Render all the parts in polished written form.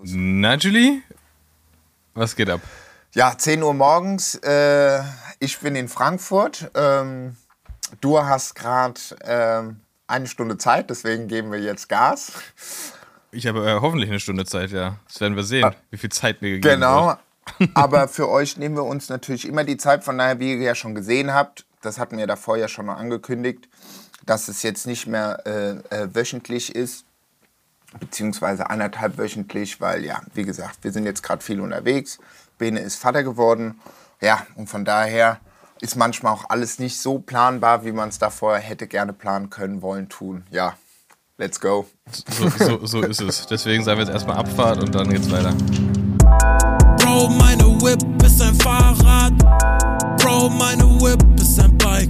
Na, Julie? Was geht ab? Ja, 10 Uhr morgens. Ich bin in Frankfurt. Du hast gerade eine Stunde Zeit, deswegen geben wir jetzt Gas. Ich habe hoffentlich eine Stunde Zeit, ja. Das werden wir sehen, wie viel Zeit mir gegeben wird. Genau, aber für euch nehmen wir uns natürlich immer die Zeit. Von daher, wie ihr ja schon gesehen habt, das hatten wir davor ja schon mal angekündigt, dass es jetzt nicht mehr wöchentlich ist, beziehungsweise 1,5 wöchentlich, weil ja, wie gesagt, wir sind jetzt gerade viel unterwegs. Bene ist Vater geworden, ja, und von daher ist manchmal auch alles nicht so planbar, wie man es davor hätte gerne planen können, wollen, tun. Ja, let's go. So ist es. Deswegen sagen wir jetzt erstmal Abfahrt und dann geht's weiter. Bro, meine Whip ist ein Fahrrad. Bro, meine Whip ist ein Bike.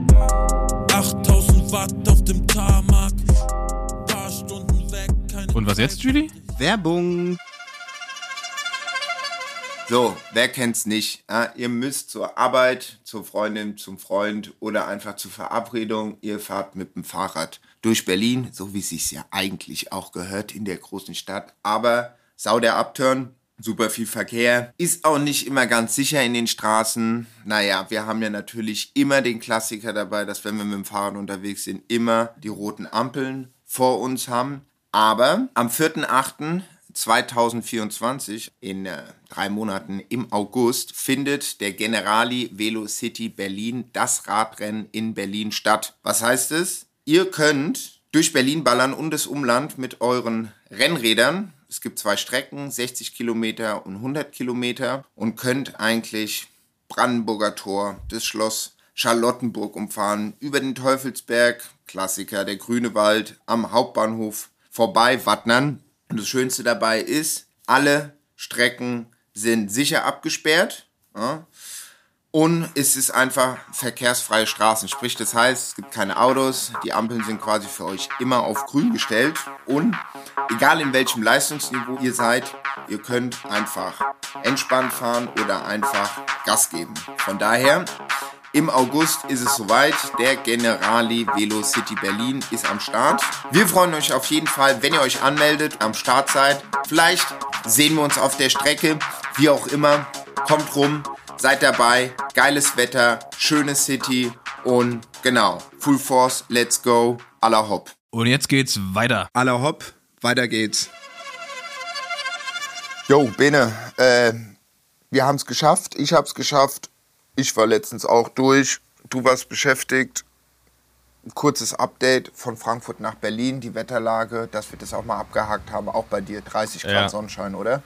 8000 Watt auf dem Tarmac. Paar Stunden weg, keine. Und was jetzt, Julie? Werbung. So, wer kennt's nicht? Ja, ihr müsst zur Arbeit, zur Freundin, zum Freund oder einfach zur Verabredung. Ihr fahrt mit dem Fahrrad durch Berlin, so wie es sich ja eigentlich auch gehört in der großen Stadt. Aber sau der Upturn, super viel Verkehr, ist auch nicht immer ganz sicher in den Straßen. Naja, wir haben ja natürlich immer den Klassiker dabei, dass wenn wir mit dem Fahrrad unterwegs sind, immer die roten Ampeln vor uns haben. Aber am 4.8.2024, in 3 Monaten im August, findet der Generali Velocity Berlin, das Radrennen in Berlin, statt. Was heißt es? Ihr könnt durch Berlin ballern und das Umland mit euren Rennrädern. Es gibt 2 Strecken, 60 Kilometer und 100 Kilometer, und könnt eigentlich Brandenburger Tor, das Schloss Charlottenburg umfahren, über den Teufelsberg, Klassiker, der Grüne Wald, am Hauptbahnhof vorbei wattnern. Und das Schönste dabei ist, alle Strecken sind sicher abgesperrt, ja, und es ist einfach verkehrsfreie Straßen. Sprich, das heißt, es gibt keine Autos, die Ampeln sind quasi für euch immer auf grün gestellt, und egal in welchem Leistungsniveau ihr seid, ihr könnt einfach entspannt fahren oder einfach Gas geben. Von daher, im August ist es soweit, der Generali Velocity Berlin ist am Start. Wir freuen uns auf jeden Fall, wenn ihr euch anmeldet, am Start seid. Vielleicht sehen wir uns auf der Strecke, wie auch immer. Kommt rum, seid dabei, geiles Wetter, schöne City und genau, Full Force, let's go, à la hopp. Und jetzt geht's weiter. À la hopp, weiter geht's. Jo, Bene, wir haben es geschafft, ich habe es geschafft. Ich war letztens auch durch, du warst beschäftigt. Ein kurzes Update von Frankfurt nach Berlin, die Wetterlage, dass wir das auch mal abgehakt haben. Auch bei dir 30 Grad Sonnenschein, oder?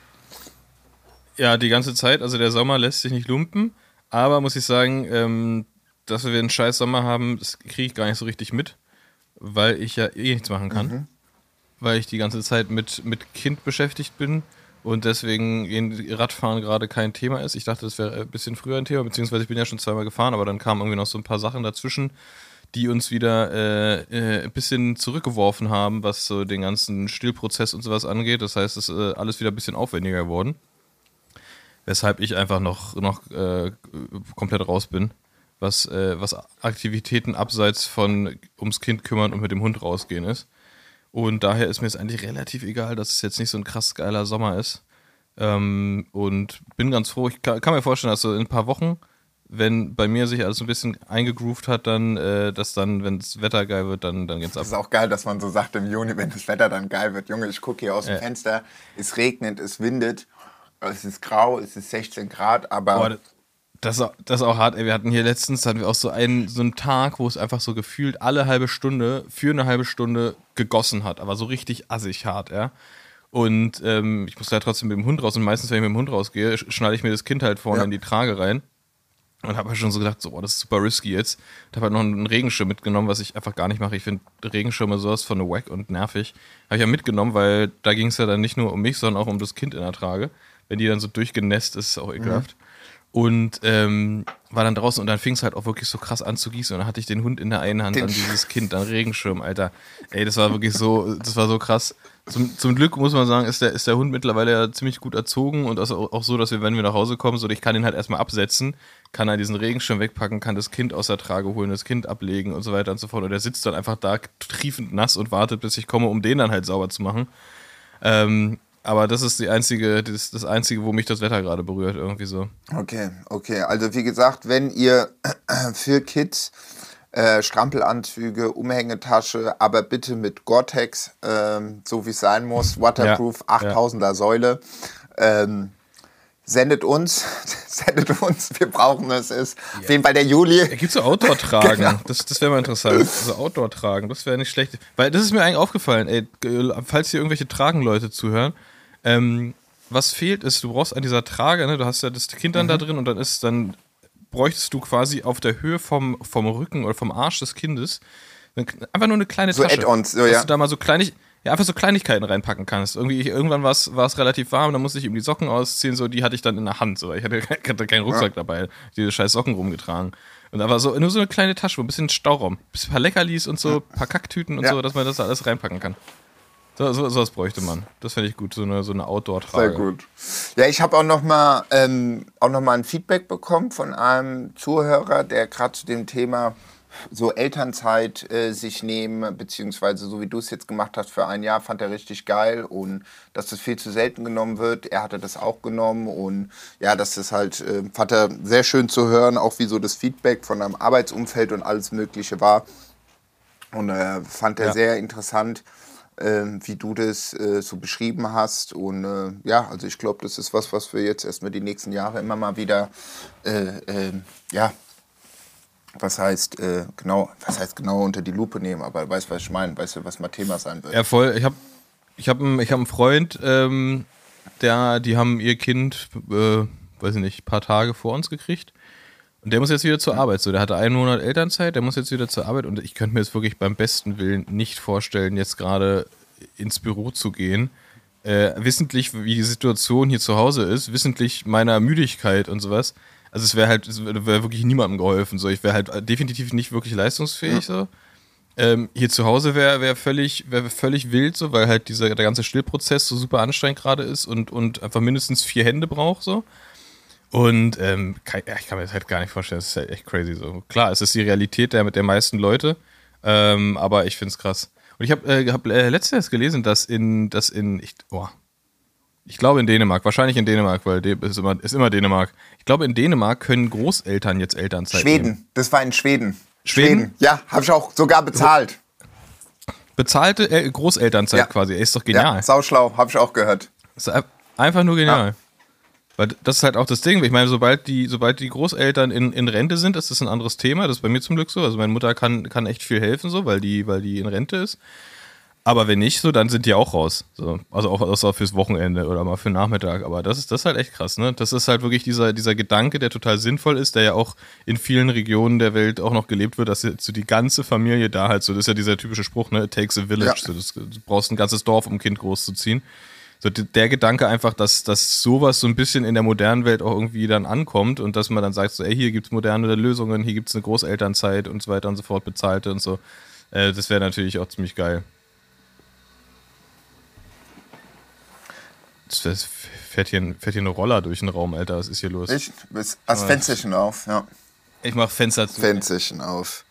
Ja, die ganze Zeit. Also der Sommer lässt sich nicht lumpen. Aber muss ich sagen, dass wir einen scheiß Sommer haben, das kriege ich gar nicht so richtig mit. Weil ich ja nichts machen kann. Weil ich die ganze Zeit mit Kind beschäftigt bin. Und deswegen Radfahren gerade kein Thema ist. Ich dachte, das wäre ein bisschen früher ein Thema, beziehungsweise ich bin ja schon 2-mal gefahren, aber dann kamen irgendwie noch so ein paar Sachen dazwischen, die uns wieder ein bisschen zurückgeworfen haben, was so den ganzen Stillprozess und sowas angeht. Das heißt, es ist alles wieder ein bisschen aufwendiger geworden. Weshalb ich einfach noch komplett raus bin, was Aktivitäten abseits von ums Kind kümmern und mit dem Hund rausgehen ist. Und daher ist mir es eigentlich relativ egal, dass es jetzt nicht so ein krass geiler Sommer ist. Und bin ganz froh. Ich kann mir vorstellen, dass so in ein paar Wochen, wenn bei mir sich alles so ein bisschen eingegroovt hat, dann, dass dann, wenn das Wetter geil wird, dann geht's ab. Das ist auch geil, dass man so sagt im Juni, wenn das Wetter dann geil wird. Junge, ich gucke hier aus dem Fenster, es regnet, es windet, es ist grau, es ist 16 Grad, aber... Boah, das ist auch hart, ey. Wir hatten hier letztens, hatten wir auch so einen Tag, wo es einfach so gefühlt für eine halbe Stunde gegossen hat, aber so richtig assig hart, ja. Und ich musste halt trotzdem mit dem Hund raus, und meistens, wenn ich mit dem Hund rausgehe, schnalle ich mir das Kind halt vorne in die Trage rein und habe halt schon so gedacht, so, das ist super risky jetzt. Ich habe halt noch einen Regenschirm mitgenommen, was ich einfach gar nicht mache. Ich finde Regenschirme sowas von wack und nervig. Habe ich ja mitgenommen, weil da ging es ja dann nicht nur um mich, sondern auch um das Kind in der Trage. Wenn die dann so durchgenässt ist, ist auch ekelhaft. Und war dann draußen, und dann fing es halt auch wirklich so krass an zu gießen, und dann hatte ich den Hund in der einen Hand, dann dieses Kind, dann Regenschirm, Alter. Ey, das war wirklich so, das war so krass. Zum Glück muss man sagen, ist der Hund mittlerweile ja ziemlich gut erzogen, und auch so, dass wir, wenn wir nach Hause kommen, so, ich kann ihn halt erstmal absetzen, kann er diesen Regenschirm wegpacken, kann das Kind aus der Trage holen, das Kind ablegen und so weiter und so fort, und der sitzt dann einfach da triefend nass und wartet, bis ich komme, um den dann halt sauber zu machen. Aber das ist das Einzige, wo mich das Wetter gerade berührt, irgendwie so. Okay. Also wie gesagt, wenn ihr für Kids Strampelanzüge, Umhängetasche, aber bitte mit Gore-Tex, so wie es sein muss, Waterproof, 8000er Säule, sendet uns, wir brauchen es. Auf jeden Fall der Juli. Gibt es so Outdoor-Tragen? Genau. Das wäre mal interessant. So Outdoor-Tragen, das wäre nicht schlecht. Weil das ist mir eigentlich aufgefallen, ey, falls hier irgendwelche Tragenleute zuhören, was fehlt ist, du brauchst an dieser Trage, ne, du hast ja das Kind dann da drin und dann bräuchtest du quasi auf der Höhe vom Rücken oder vom Arsch des Kindes einfach nur eine kleine so Tasche. Add-ons, dass du da mal so einfach so Kleinigkeiten reinpacken kannst. Irgendwann war es relativ warm, dann musste ich eben die Socken ausziehen, so die hatte ich dann in der Hand. So. Ich hatte keinen Rucksack dabei, diese scheiß Socken rumgetragen. Und da war nur so eine kleine Tasche, wo ein bisschen Stauraum, ein paar Leckerlis und so, ein paar Kacktüten und so, dass man das da alles reinpacken kann. So was bräuchte man. Das fände ich gut, so eine Outdoor-Trage. Sehr gut. Ja, ich habe auch noch mal ein Feedback bekommen von einem Zuhörer, der gerade zu dem Thema so Elternzeit sich nehmen, beziehungsweise so wie du es jetzt gemacht hast für ein Jahr, fand er richtig geil und dass das viel zu selten genommen wird. Er hatte das auch genommen und ja, dass das halt, fand er sehr schön zu hören, auch wie so das Feedback von einem Arbeitsumfeld und alles Mögliche war. Und fand er sehr interessant, wie du das so beschrieben hast. Und ja, also ich glaube, das ist was wir jetzt erstmal die nächsten Jahre immer mal wieder, was heißt genau unter die Lupe nehmen, aber weißt du, was ich meine? Weißt du, was mal Thema sein wird? Ja, voll. Ich hab einen Freund, die haben ihr Kind, weiß ich nicht, ein paar Tage vor uns gekriegt. Und der muss jetzt wieder zur Arbeit. So, der hatte 1 Monat Elternzeit, der muss jetzt wieder zur Arbeit. Und ich könnte mir jetzt wirklich beim besten Willen nicht vorstellen, jetzt gerade ins Büro zu gehen. Wissentlich, wie die Situation hier zu Hause ist, wissentlich meiner Müdigkeit und sowas. Also es wäre wirklich niemandem geholfen. So. Ich wäre halt definitiv nicht wirklich leistungsfähig. So. Hier zu Hause wäre völlig wild, so, weil halt der ganze Stillprozess so super anstrengend gerade ist und einfach mindestens 4 Hände braucht. So. Und ich kann mir das halt gar nicht vorstellen, das ist halt echt crazy so. Klar, es ist die Realität der meisten Leute, aber ich find's krass. Und ich hab letztens gelesen, ich glaube in Dänemark, wahrscheinlich in Dänemark, weil ist immer Dänemark. Ich glaube in Dänemark können Großeltern jetzt Elternzeit nehmen. Das war in Schweden. Schweden? Ja, habe ich auch sogar bezahlt. Bezahlte Großelternzeit quasi, ist doch genial. Ja, sauschlau, habe ich auch gehört. Das ist einfach nur genial. Ja. Weil das ist halt auch das Ding. Ich meine, sobald die Großeltern in Rente sind, ist das ein anderes Thema. Das ist bei mir zum Glück so. Also meine Mutter kann echt viel helfen, so, weil die in Rente ist. Aber wenn nicht, so, dann sind die auch raus. So. Also auch fürs Wochenende oder mal für den Nachmittag. Aber das ist halt echt krass, ne? Das ist halt wirklich dieser Gedanke, der total sinnvoll ist, der ja auch in vielen Regionen der Welt auch noch gelebt wird, dass so die ganze Familie da halt so, das ist ja dieser typische Spruch, ne? It takes a village. Ja. So, du brauchst ein ganzes Dorf, um ein Kind großzuziehen. So, der Gedanke einfach, dass sowas so ein bisschen in der modernen Welt auch irgendwie dann ankommt und dass man dann sagt, so, ey, hier gibt's moderne Lösungen, hier gibt's eine Großelternzeit und so weiter und so fort, bezahlte und so. Das wäre natürlich auch ziemlich geil. Das fährt hier eine Roller durch den Raum, Alter, was ist hier los? Das Fensterchen auf, ja. Ich mach Fenster zu. Fensterchen auf.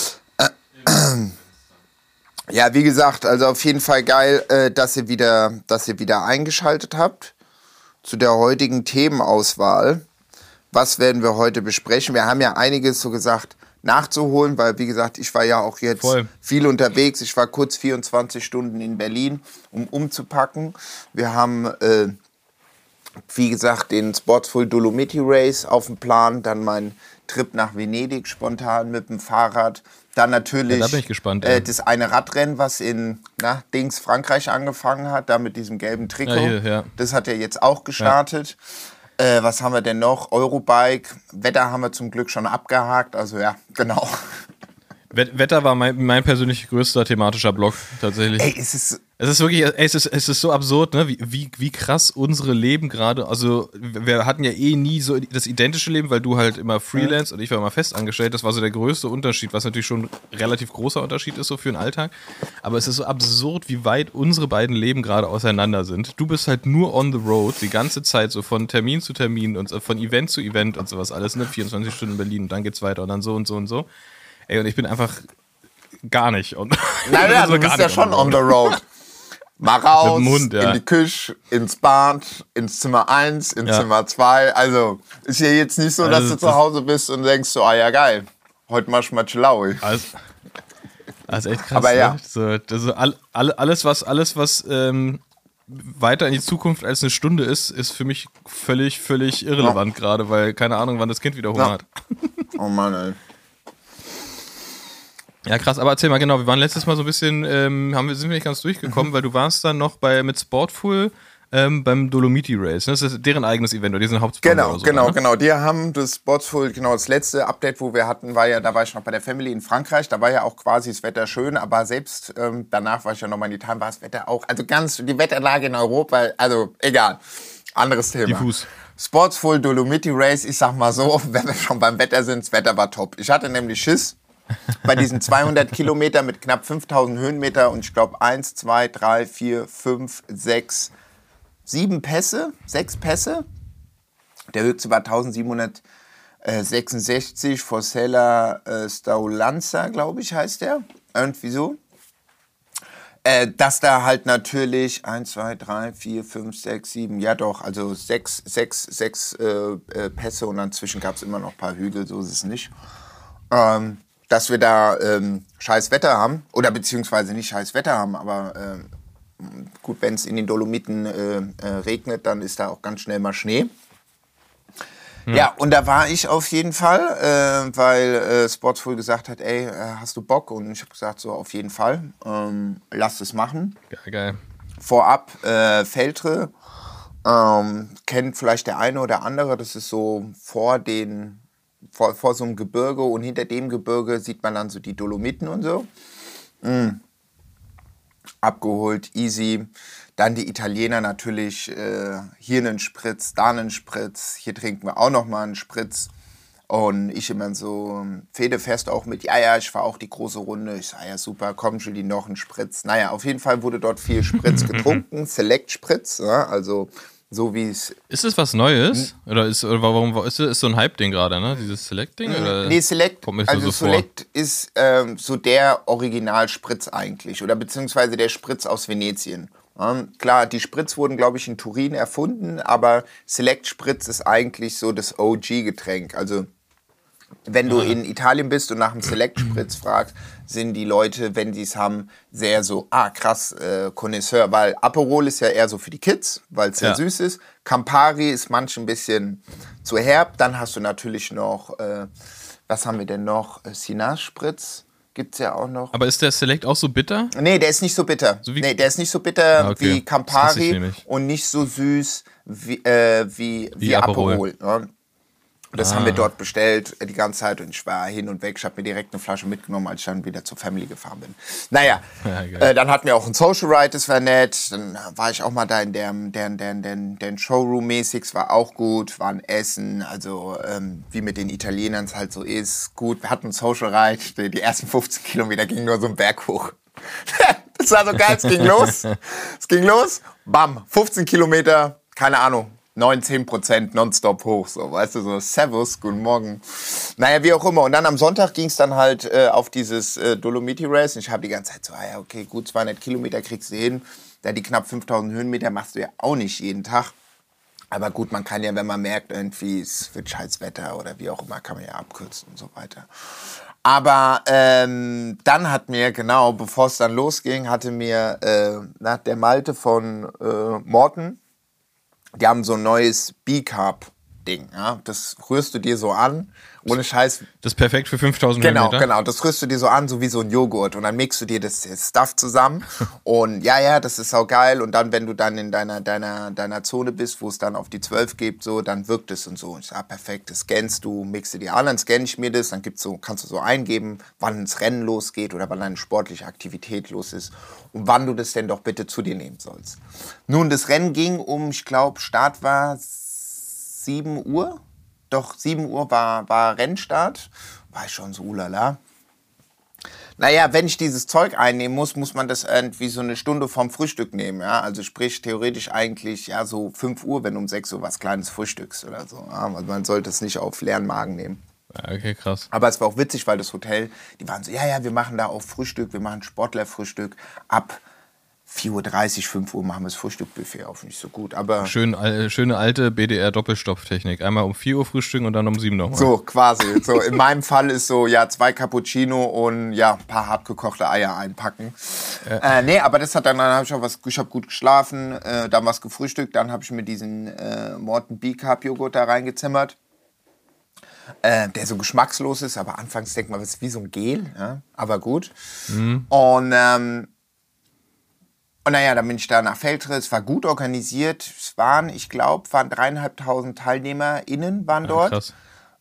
Ja, wie gesagt, also auf jeden Fall geil, dass ihr wieder eingeschaltet habt zu der heutigen Themenauswahl. Was werden wir heute besprechen? Wir haben ja einiges so gesagt nachzuholen, weil wie gesagt, ich war ja auch jetzt viel unterwegs. Ich war kurz 24 Stunden in Berlin, um umzupacken. Wir haben, wie gesagt, den Sportsful Dolomiti Race auf dem Plan, dann mein Trip nach Venedig spontan mit dem Fahrrad. Dann natürlich da bin ich gespannt, das eine Radrennen, was in Frankreich angefangen hat, da mit diesem gelben Trikot. Ja, hier, ja. Das hat ja jetzt auch gestartet. Ja. Was haben wir denn noch? Eurobike. Wetter haben wir zum Glück schon abgehakt. Also ja, genau. Wetter war mein persönlich größter thematischer Block, tatsächlich. Ey, es ist so absurd, ne? Wie krass unsere Leben gerade, also wir hatten ja nie so das identische Leben, weil du halt immer Freelance und ich war immer festangestellt, das war so der größte Unterschied, was natürlich schon ein relativ großer Unterschied ist so für den Alltag, aber es ist so absurd, wie weit unsere beiden Leben gerade auseinander sind. Du bist halt nur on the road, die ganze Zeit so von Termin zu Termin und von Event zu Event und sowas alles, ne? 24 Stunden in Berlin und dann geht's weiter und dann so und so und so. Ey, und ich bin einfach gar nicht. Naja, du bist ja schon on the road. Mal raus, Mit dem Hund, ja. in die Küche, ins Bad, ins Zimmer 1, ins Zimmer 2. Also ist ja jetzt nicht so, dass Also du zu Hause bist und denkst so, ah ja geil, heute mach ich mal Chillaui. Also echt krass. Aber ja. Ne? So, alles, was weiter in die Zukunft als eine Stunde ist für mich völlig irrelevant gerade, weil keine Ahnung, wann das Kind wieder Hunger hat. Oh Mann, ey. Ja, krass, aber erzähl mal genau, wir waren letztes Mal so ein bisschen, sind wir nicht ganz durchgekommen, weil du warst dann noch mit Sportful beim Dolomiti Race. Ne? Das ist deren eigenes Event, oder die sind Hauptsponsor. Genau. Die haben das Sportful, das letzte Update, wo wir hatten, da war ich noch bei der Family in Frankreich, da war ja auch quasi das Wetter schön, aber selbst danach war ich ja nochmal in Italien, war das Wetter auch, also die Wetterlage in Europa, also egal, anderes Thema. Diffus. Sportful Dolomiti Race, ich sag mal so, wenn wir schon beim Wetter sind, das Wetter war top. Ich hatte nämlich Schiss bei diesen 200 Kilometer mit knapp 5000 Höhenmeter und ich glaube 1, 2, 3, 4, 5, 6, 7 Pässe, 6 Pässe. Der höchste war 1766, Forcella Staulanza, glaube ich, heißt der. Irgendwie so. Dass da halt natürlich 1, 2, 3, 4, 5, 6, 7, ja doch, also 6 Pässe und dazwischen gab es immer noch ein paar Hügel, so ist es nicht. Dass wir da scheiß Wetter haben, oder beziehungsweise nicht scheiß Wetter haben, aber gut, wenn es in den Dolomiten regnet, dann ist da auch ganz schnell mal Schnee. Ja, und da war ich auf jeden Fall, weil Sportsful gesagt hat, ey, hast du Bock? Und ich habe gesagt, so auf jeden Fall, lass es machen. Geil. Vorab Feltre, kennt vielleicht der eine oder andere, das ist so vor so einem Gebirge und hinter dem Gebirge sieht man dann so die Dolomiten und so. Abgeholt, easy. Dann die Italiener natürlich, hier einen Spritz, da einen Spritz, hier trinken wir auch nochmal einen Spritz. Und ich immer so fedefest auch mit, ja, ich fahre auch die große Runde. Ich sage, ja super, komm Julie, noch einen Spritz. Naja, auf jeden Fall wurde dort viel Spritz getrunken, Select-Spritz, ja, also so wie es... Ist es was Neues? Warum ist so ein Hype-Ding gerade, ne? Dieses Select-Ding? Nee, Select, so Select ist so der Originalspritz eigentlich. Oder beziehungsweise der Spritz aus Venetien. Klar, die Spritz wurden, glaube ich, in Turin erfunden, aber Select-Spritz ist eigentlich so das OG-Getränk. Also wenn du in Italien bist und nach einem Select-Spritz fragst, sind die Leute, wenn sie es haben, sehr so, krass, Connoisseur. Weil Aperol ist ja eher so für die Kids, weil es sehr süß ist. Campari ist manchmal ein bisschen zu herb. Dann hast du natürlich noch, was haben wir denn noch? Sinage-Spritz gibt's ja auch noch. Aber ist der Select auch so bitter? Nee, der ist nicht so bitter. Der ist nicht so bitter wie Campari und nicht so süß wie Aperol. Ne? Das haben wir dort bestellt die ganze Zeit und ich war hin und weg. Ich habe mir direkt eine Flasche mitgenommen, als ich dann wieder zur Family gefahren bin. Naja, dann hatten wir auch ein Social Ride, das war nett. Dann war ich auch mal da in den Showroom-mäßig, es war auch gut. War ein Essen, also wie mit den Italienern es halt so ist. Gut, wir hatten ein Social Ride, die ersten 15 Kilometer gingen nur so einen Berg hoch. Das war so geil, es ging los, bam, 15 Kilometer, keine Ahnung. 9-10% nonstop hoch, so, weißt du, so Servus, guten Morgen. Naja, wie auch immer. Und dann am Sonntag ging es dann halt auf dieses Dolomiti Race. Und ich habe die ganze Zeit so, okay, gut, 200 Kilometer kriegst du hin. Da die knapp 5000 Höhenmeter machst du ja auch nicht jeden Tag. Aber gut, man kann ja, wenn man merkt, irgendwie es wird scheiß Wetter oder wie auch immer, kann man ja abkürzen und so weiter. Aber dann hat mir, genau, bevor es dann losging, hatte mir der Malte von Morten, die haben so ein neues B-Carb-Ding, ja? Das rührst du dir so an, ohne Scheiß. Das ist perfekt für 5000 Höhenmeter? Genau, das rührst du dir so an, so wie so ein Joghurt und dann mixst du dir das Stuff zusammen und ja, das ist auch geil und dann, wenn du dann in deiner Zone bist, wo es dann auf die 12 gibt, so, dann wirkt es und so. Und ich sag, perfekt, das scannst du, mixst du dir an, dann scanne ich mir das, dann kannst du so eingeben, wann das Rennen losgeht oder wann eine sportliche Aktivität los ist und wann du das denn doch bitte zu dir nehmen sollst. Nun, das Rennen ging ich glaube, Start war 7 Uhr. Doch, 7 Uhr war Rennstart. War ich schon so, ulala. Naja, wenn ich dieses Zeug einnehmen muss man das irgendwie so eine Stunde vorm Frühstück nehmen. Ja? Also sprich, theoretisch eigentlich ja so 5 Uhr, wenn um 6 Uhr was Kleines frühstückst oder so. Ja? Also man sollte es nicht auf leeren Magen nehmen. Ja, okay, krass. Aber es war auch witzig, weil das Hotel, die waren so, wir machen da auch Frühstück, wir machen Sportlerfrühstück ab 4:30 Uhr, 5 Uhr machen wir das Frühstückbuffet auf. Nicht so gut, aber... Schöne alte BDR-Doppelstopftechnik. Einmal um 4 Uhr frühstücken und dann um 7 nochmal. So, quasi. So, in meinem Fall ist so, 2 Cappuccino und ein paar hartgekochte Eier einpacken. Nee, aber das hat dann habe ich auch ich habe gut geschlafen, dann was gefrühstückt, dann habe ich mir diesen Morton B-Carb-Joghurt da reingezimmert. Der so geschmackslos ist, aber anfangs denkt man, das ist wie so ein Gel, ja? Aber gut. Und naja, dann bin ich da nach Veltre, es war gut organisiert, es waren, ich glaube, 3.500 TeilnehmerInnen waren dort. Krass.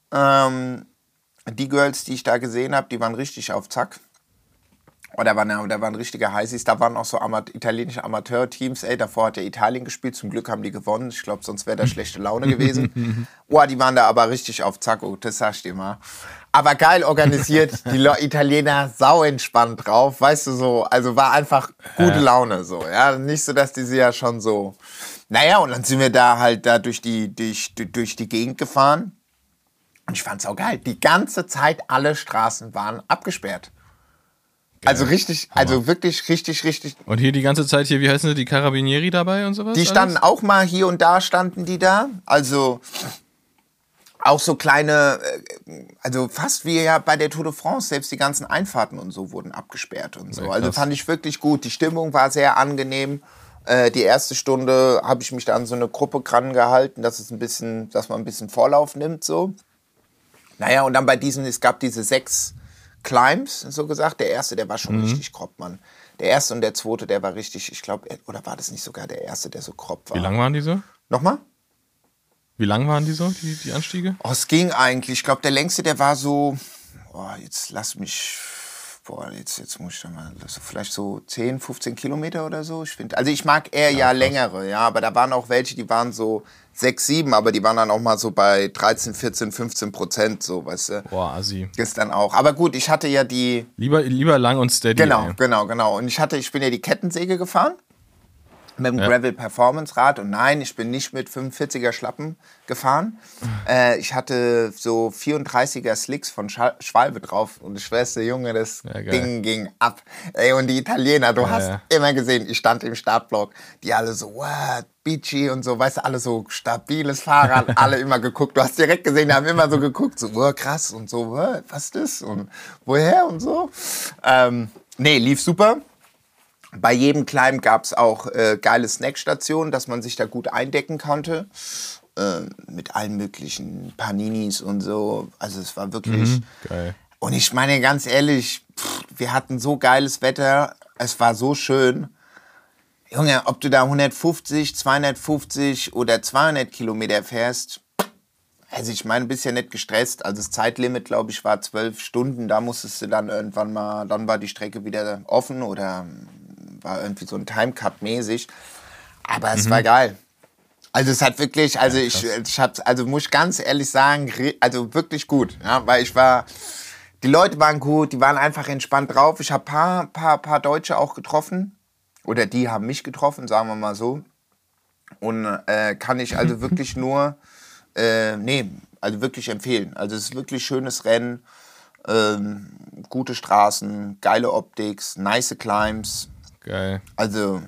Die Girls, die ich da gesehen habe, die waren richtig auf Zack. Oh, da waren richtige Heißis, da waren auch so italienische Amateurteams, davor hat ja Italien gespielt, zum Glück haben die gewonnen, ich glaube, sonst wäre da schlechte Laune gewesen. Die waren da aber richtig auf Zack, das sag ich dir mal. Aber geil organisiert, die Italiener sau entspannt drauf, weißt du so, also war einfach gute Laune so, ja, nicht so, dass die sie ja schon so, naja, und dann sind wir da halt durch die Gegend gefahren und ich fand's auch geil, die ganze Zeit alle Straßen waren abgesperrt. Geil. Also richtig, also wirklich richtig. Und hier die ganze Zeit wie heißen sie, die Carabinieri dabei und sowas? Die standen auch mal hier und da, standen die da. Also auch so kleine, also fast wie ja bei der Tour de France, selbst die ganzen Einfahrten und so wurden abgesperrt und so. Ja, also fand ich wirklich gut. Die Stimmung war sehr angenehm. Die erste Stunde habe ich mich da an so eine Gruppe dran gehalten, dass man ein bisschen Vorlauf nimmt, so. Naja, und dann es gab diese 6 Climbs, so gesagt. Der erste, der war schon richtig grob, Mann. Der erste und der zweite, der war richtig, ich glaube, oder war das nicht sogar der erste, der so grob war? Wie lang waren die so? Nochmal? Wie lang waren die so, die Anstiege? Oh, es ging eigentlich. Ich glaube, der längste, der war so, jetzt muss ich da mal, vielleicht so 10, 15 Kilometer oder so. Ich mag eher längere, ja, aber da waren auch welche, die waren so 6, 7, aber die waren dann auch mal so bei 13, 14, 15%, so, weißt du. Boah, assi. Das dann auch. Aber gut, ich hatte ja die... Lieber lang und steady. Genau. Und ich bin ja die Kettensäge gefahren. Mit dem Gravel Performance Rad und nein, ich bin nicht mit 45er Schlappen gefahren. Ich hatte so 34er Slicks von Schwalbe drauf und ich schwör's dir, Junge, das Ding ging ab. Ey, und die Italiener, du hast immer gesehen, ich stand im Startblock, die alle so, what, Beachy und so, weißt du, alle so stabiles Fahrrad, alle immer geguckt. Du hast direkt gesehen, die haben immer so geguckt, so, krass und so, was ist das und woher und so. Nee, lief super. Bei jedem Climb gab es auch geile Snackstationen, dass man sich da gut eindecken konnte. Mit allen möglichen Paninis und so. Also es war wirklich... Geil. Und ich meine ganz ehrlich, wir hatten so geiles Wetter. Es war so schön. Junge, ob du da 150, 250 oder 200 Kilometer fährst... Also ich meine, bist ja nicht gestresst. Also das Zeitlimit, glaube ich, war 12 Stunden. Da musstest du dann irgendwann mal... Dann war die Strecke wieder offen oder... war irgendwie so ein Timecut mäßig, aber es war geil. Also es hat wirklich, muss ich ganz ehrlich sagen, also wirklich gut, ja, weil die Leute waren gut, die waren einfach entspannt drauf. Ich habe paar Deutsche auch getroffen oder die haben mich getroffen, sagen wir mal so, und kann ich also wirklich nur, wirklich empfehlen. Also es ist wirklich schönes Rennen, gute Straßen, geile Optik, nice Climbs. Geil. Also.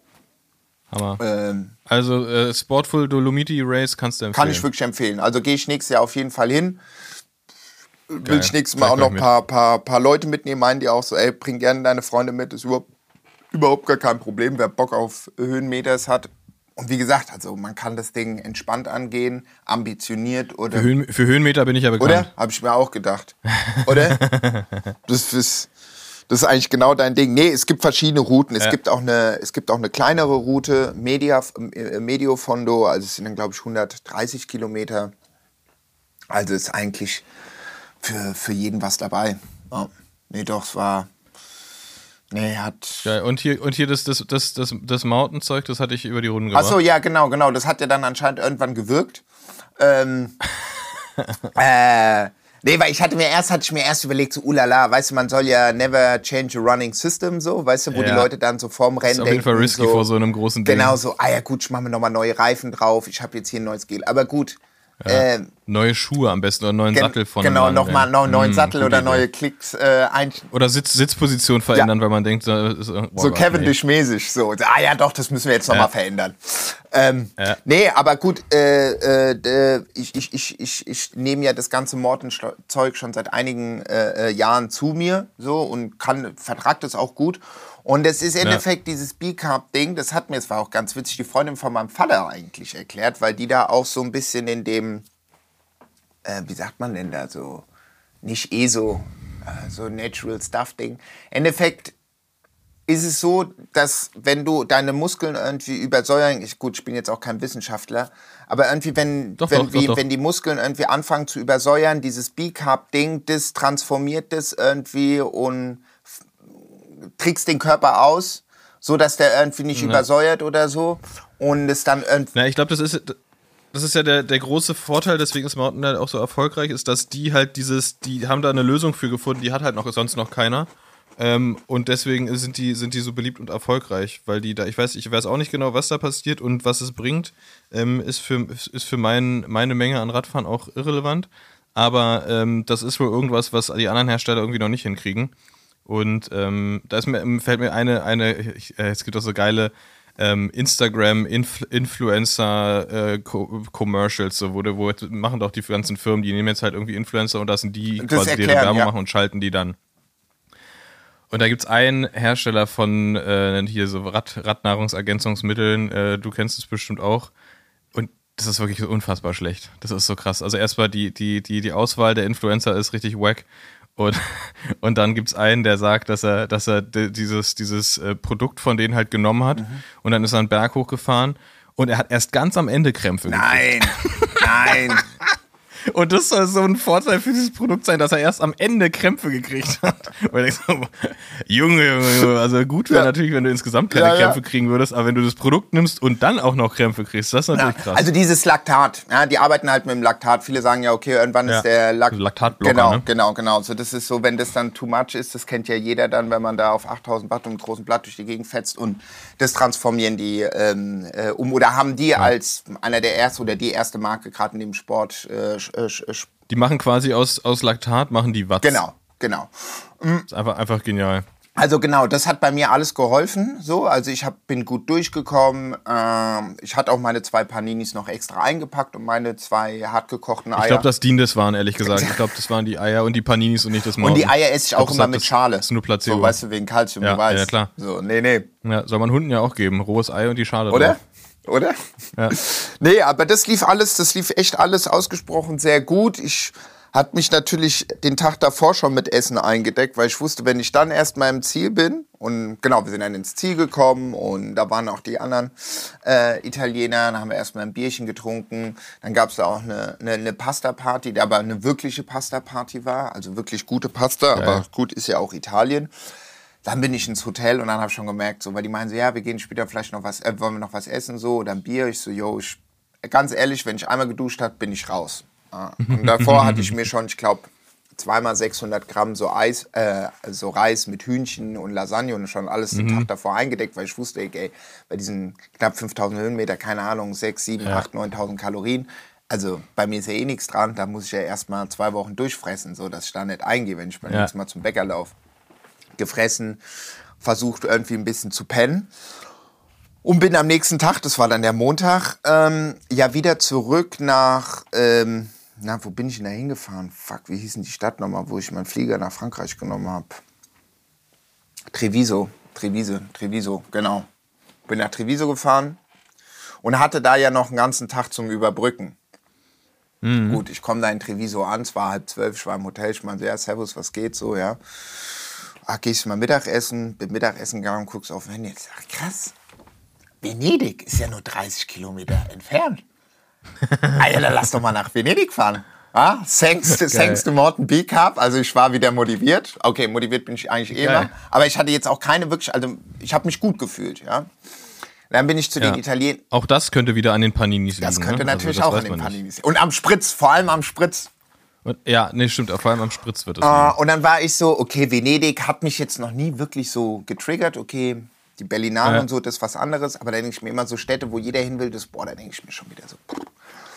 Hammer. Sportful Dolomiti Race kannst du empfehlen. Kann ich wirklich empfehlen. Also gehe ich nächstes Jahr auf jeden Fall hin. Will ich nächstes Mal auch noch ein paar Leute mitnehmen, meinen die auch so, ey, bring gerne deine Freunde mit, ist überhaupt gar kein Problem, wer Bock auf Höhenmeters hat. Und wie gesagt, also man kann das Ding entspannt angehen, ambitioniert oder... Für Höhenmeter bin ich ja bekannt. Oder? Habe ich mir auch gedacht. Oder? Das ist eigentlich genau dein Ding. Nee, es gibt verschiedene Routen. Es gibt auch eine kleinere Route, Medio Fondo, also es sind dann, glaube ich, 130 Kilometer. Also ist eigentlich für jeden was dabei. Oh. Nee, doch, es war... Nee, hat... Ja, und hier das Mountain-Zeug, das hatte ich über die Runden gemacht. Achso, ja, genau. Das hat ja dann anscheinend irgendwann gewirkt. Nee, weil ich hatte mir erst überlegt, so ulala, weißt du, man soll ja never change a running system, so, weißt du, wo die Leute dann so vorm Rennen denken. Das ist auf jeden Fall risky so, vor so einem großen Ding. Genau so, ja gut, ich mache mir nochmal neue Reifen drauf, ich habe jetzt hier ein neues Gel. Aber gut, Neue Schuhe am besten oder einen neuen Sattel von Genau, einem Mann, nochmal einen neuen Sattel oder Idee. neue Klicks Oder Sitzposition verändern, weil man denkt, so Cavendish-mäßig. So. Ja doch, das müssen wir jetzt nochmal verändern. Nee, aber gut, ich nehme ja das ganze Morton-Zeug schon seit einigen Jahren zu mir so und vertrag das auch gut. Und es ist im Endeffekt dieses B-Carb-Ding, das hat mir zwar auch ganz witzig die Freundin von meinem Vater eigentlich erklärt, weil die da auch so ein bisschen in dem, wie sagt man denn da, so, nicht so Natural Stuff-Ding. Im Endeffekt ist es so, dass wenn du deine Muskeln irgendwie übersäuern, ich bin jetzt auch kein Wissenschaftler, aber irgendwie wenn die Muskeln irgendwie anfangen zu übersäuern, dieses B-Carb-Ding, das transformiert das irgendwie und trickst den Körper aus, so dass der irgendwie nicht übersäuert oder so und es dann irgendwie... Ich glaube, das ist ja der große Vorteil, deswegen ist Mountain halt auch so erfolgreich, ist, dass die halt die haben da eine Lösung für gefunden, die hat halt sonst noch keiner. Und deswegen sind die so beliebt und erfolgreich, weil die da, ich weiß auch nicht genau, was da passiert und was es bringt, ist für meine Menge an Radfahren auch irrelevant, aber das ist wohl irgendwas, was die anderen Hersteller irgendwie noch nicht hinkriegen. Und fällt mir es gibt auch so geile Instagram-Influencer-Commercials, so, wo machen doch die ganzen Firmen, die nehmen jetzt halt irgendwie Influencer und das sind die quasi, die ihre Werbung machen und schalten die dann. Und da gibt's einen Hersteller von hier so Radnahrungsergänzungsmitteln, du kennst es bestimmt auch. Und das ist wirklich so unfassbar schlecht. Das ist so krass. Also erstmal die Auswahl der Influencer ist richtig wack. Und dann gibt's einen, der sagt, dass er dieses Produkt von denen halt genommen hat und dann ist er einen Berg hochgefahren und er hat erst ganz am Ende Krämpfe gekriegt. Nein. Und das soll so ein Vorteil für dieses Produkt sein, dass er erst am Ende Krämpfe gekriegt hat. Und ich so, Junge, also gut wäre natürlich, wenn du insgesamt keine Krämpfe kriegen würdest, aber wenn du das Produkt nimmst und dann auch noch Krämpfe kriegst, das ist natürlich krass. Also dieses Laktat, die arbeiten halt mit dem Laktat. Viele sagen ja, okay, irgendwann ist der Laktatblocker, Genau. So, das ist so, wenn das dann too much ist, das kennt ja jeder dann, wenn man da auf 8000 Watt und einem großen Blatt durch die Gegend fetzt und das transformieren die oder haben die als einer der ersten oder die erste Marke gerade in dem Sport die machen quasi aus Laktat, machen die Watts. Genau. Das ist einfach genial. Also genau, das hat bei mir alles geholfen. So, also bin gut durchgekommen. Ich hatte auch meine 2 Paninis noch extra eingepackt und meine 2 hartgekochten Eier. Ich glaube, dass das waren, ehrlich gesagt. Ich glaube, das waren die Eier und die Paninis und nicht das Morgen. Und die Eier esse ich auch immer mit Schale. Das ist nur Placebo. So, weißt du, wegen Kalzium, du weißt. Ja, klar. So, nee. Ja, soll man Hunden ja auch geben. Rohes Ei und die Schale Oder? drauf. Oder? Ja. Nee, aber das lief echt alles ausgesprochen sehr gut. Ich hatte mich natürlich den Tag davor schon mit Essen eingedeckt, weil ich wusste, wenn ich dann erst mal im Ziel bin, und genau, wir sind dann ins Ziel gekommen und da waren auch die anderen Italiener, dann haben wir erstmal ein Bierchen getrunken, dann gab es da auch eine Pasta-Party, die aber eine wirkliche Pasta-Party war, also wirklich gute Pasta, aber gut, ist ja auch Italien. Dann bin ich ins Hotel und dann habe ich schon gemerkt, so, weil die meinen so, ja, wir gehen später vielleicht noch wollen wir noch was essen, so, oder ein Bier. Ich so, ganz ehrlich, wenn ich einmal geduscht habe, bin ich raus. Und davor hatte ich mir schon, ich glaube, 2x 600 Gramm so Reis mit Hühnchen und Lasagne und schon alles den Tag davor eingedeckt, weil ich wusste, ey, bei diesen knapp 5000 Höhenmeter, keine Ahnung, 6, 7, 8, 9000 Kalorien. Also bei mir ist ja eh nichts dran, da muss ich ja erstmal 2 Wochen durchfressen, so dass ich da nicht eingehe, wenn ich beim nächsten Mal zum Bäcker laufe. Gefressen, versucht irgendwie ein bisschen zu pennen und bin am nächsten Tag, das war dann der Montag, wieder zurück nach, wo bin ich denn da hingefahren? Fuck, wie hieß denn die Stadt nochmal, wo ich meinen Flieger nach Frankreich genommen habe? Treviso, genau. Bin nach Treviso gefahren und hatte da ja noch einen ganzen Tag zum Überbrücken. Gut, ich komme da in Treviso an, es war 11:30, ich war im Hotel, ich meinte, ja, servus, was geht so, ja. Gehst du mal Mittagessen, bin Mittagessen gegangen, guckst auf mein Handy. Ach, krass, Venedig ist ja nur 30 Kilometer entfernt. Alter, dann lass doch mal nach Venedig fahren. Thanks to Morton B-Carb, also ich war wieder motiviert. Okay, motiviert bin ich eigentlich immer. Aber ich hatte jetzt auch keine wirklich, also ich habe mich gut gefühlt, ja. Dann bin ich zu den Italienern. Auch das könnte wieder an den Paninis liegen. Das könnte natürlich auch an den Paninis. Und am Spritz, vor allem am Spritz. Ja, nee, stimmt, vor allem am Spritz wird es. Und dann war ich so, okay, Venedig hat mich jetzt noch nie wirklich so getriggert, okay, die Berlinale und so, das ist was anderes, aber da denke ich mir immer so Städte, wo jeder hin will, da denke ich mir schon wieder so,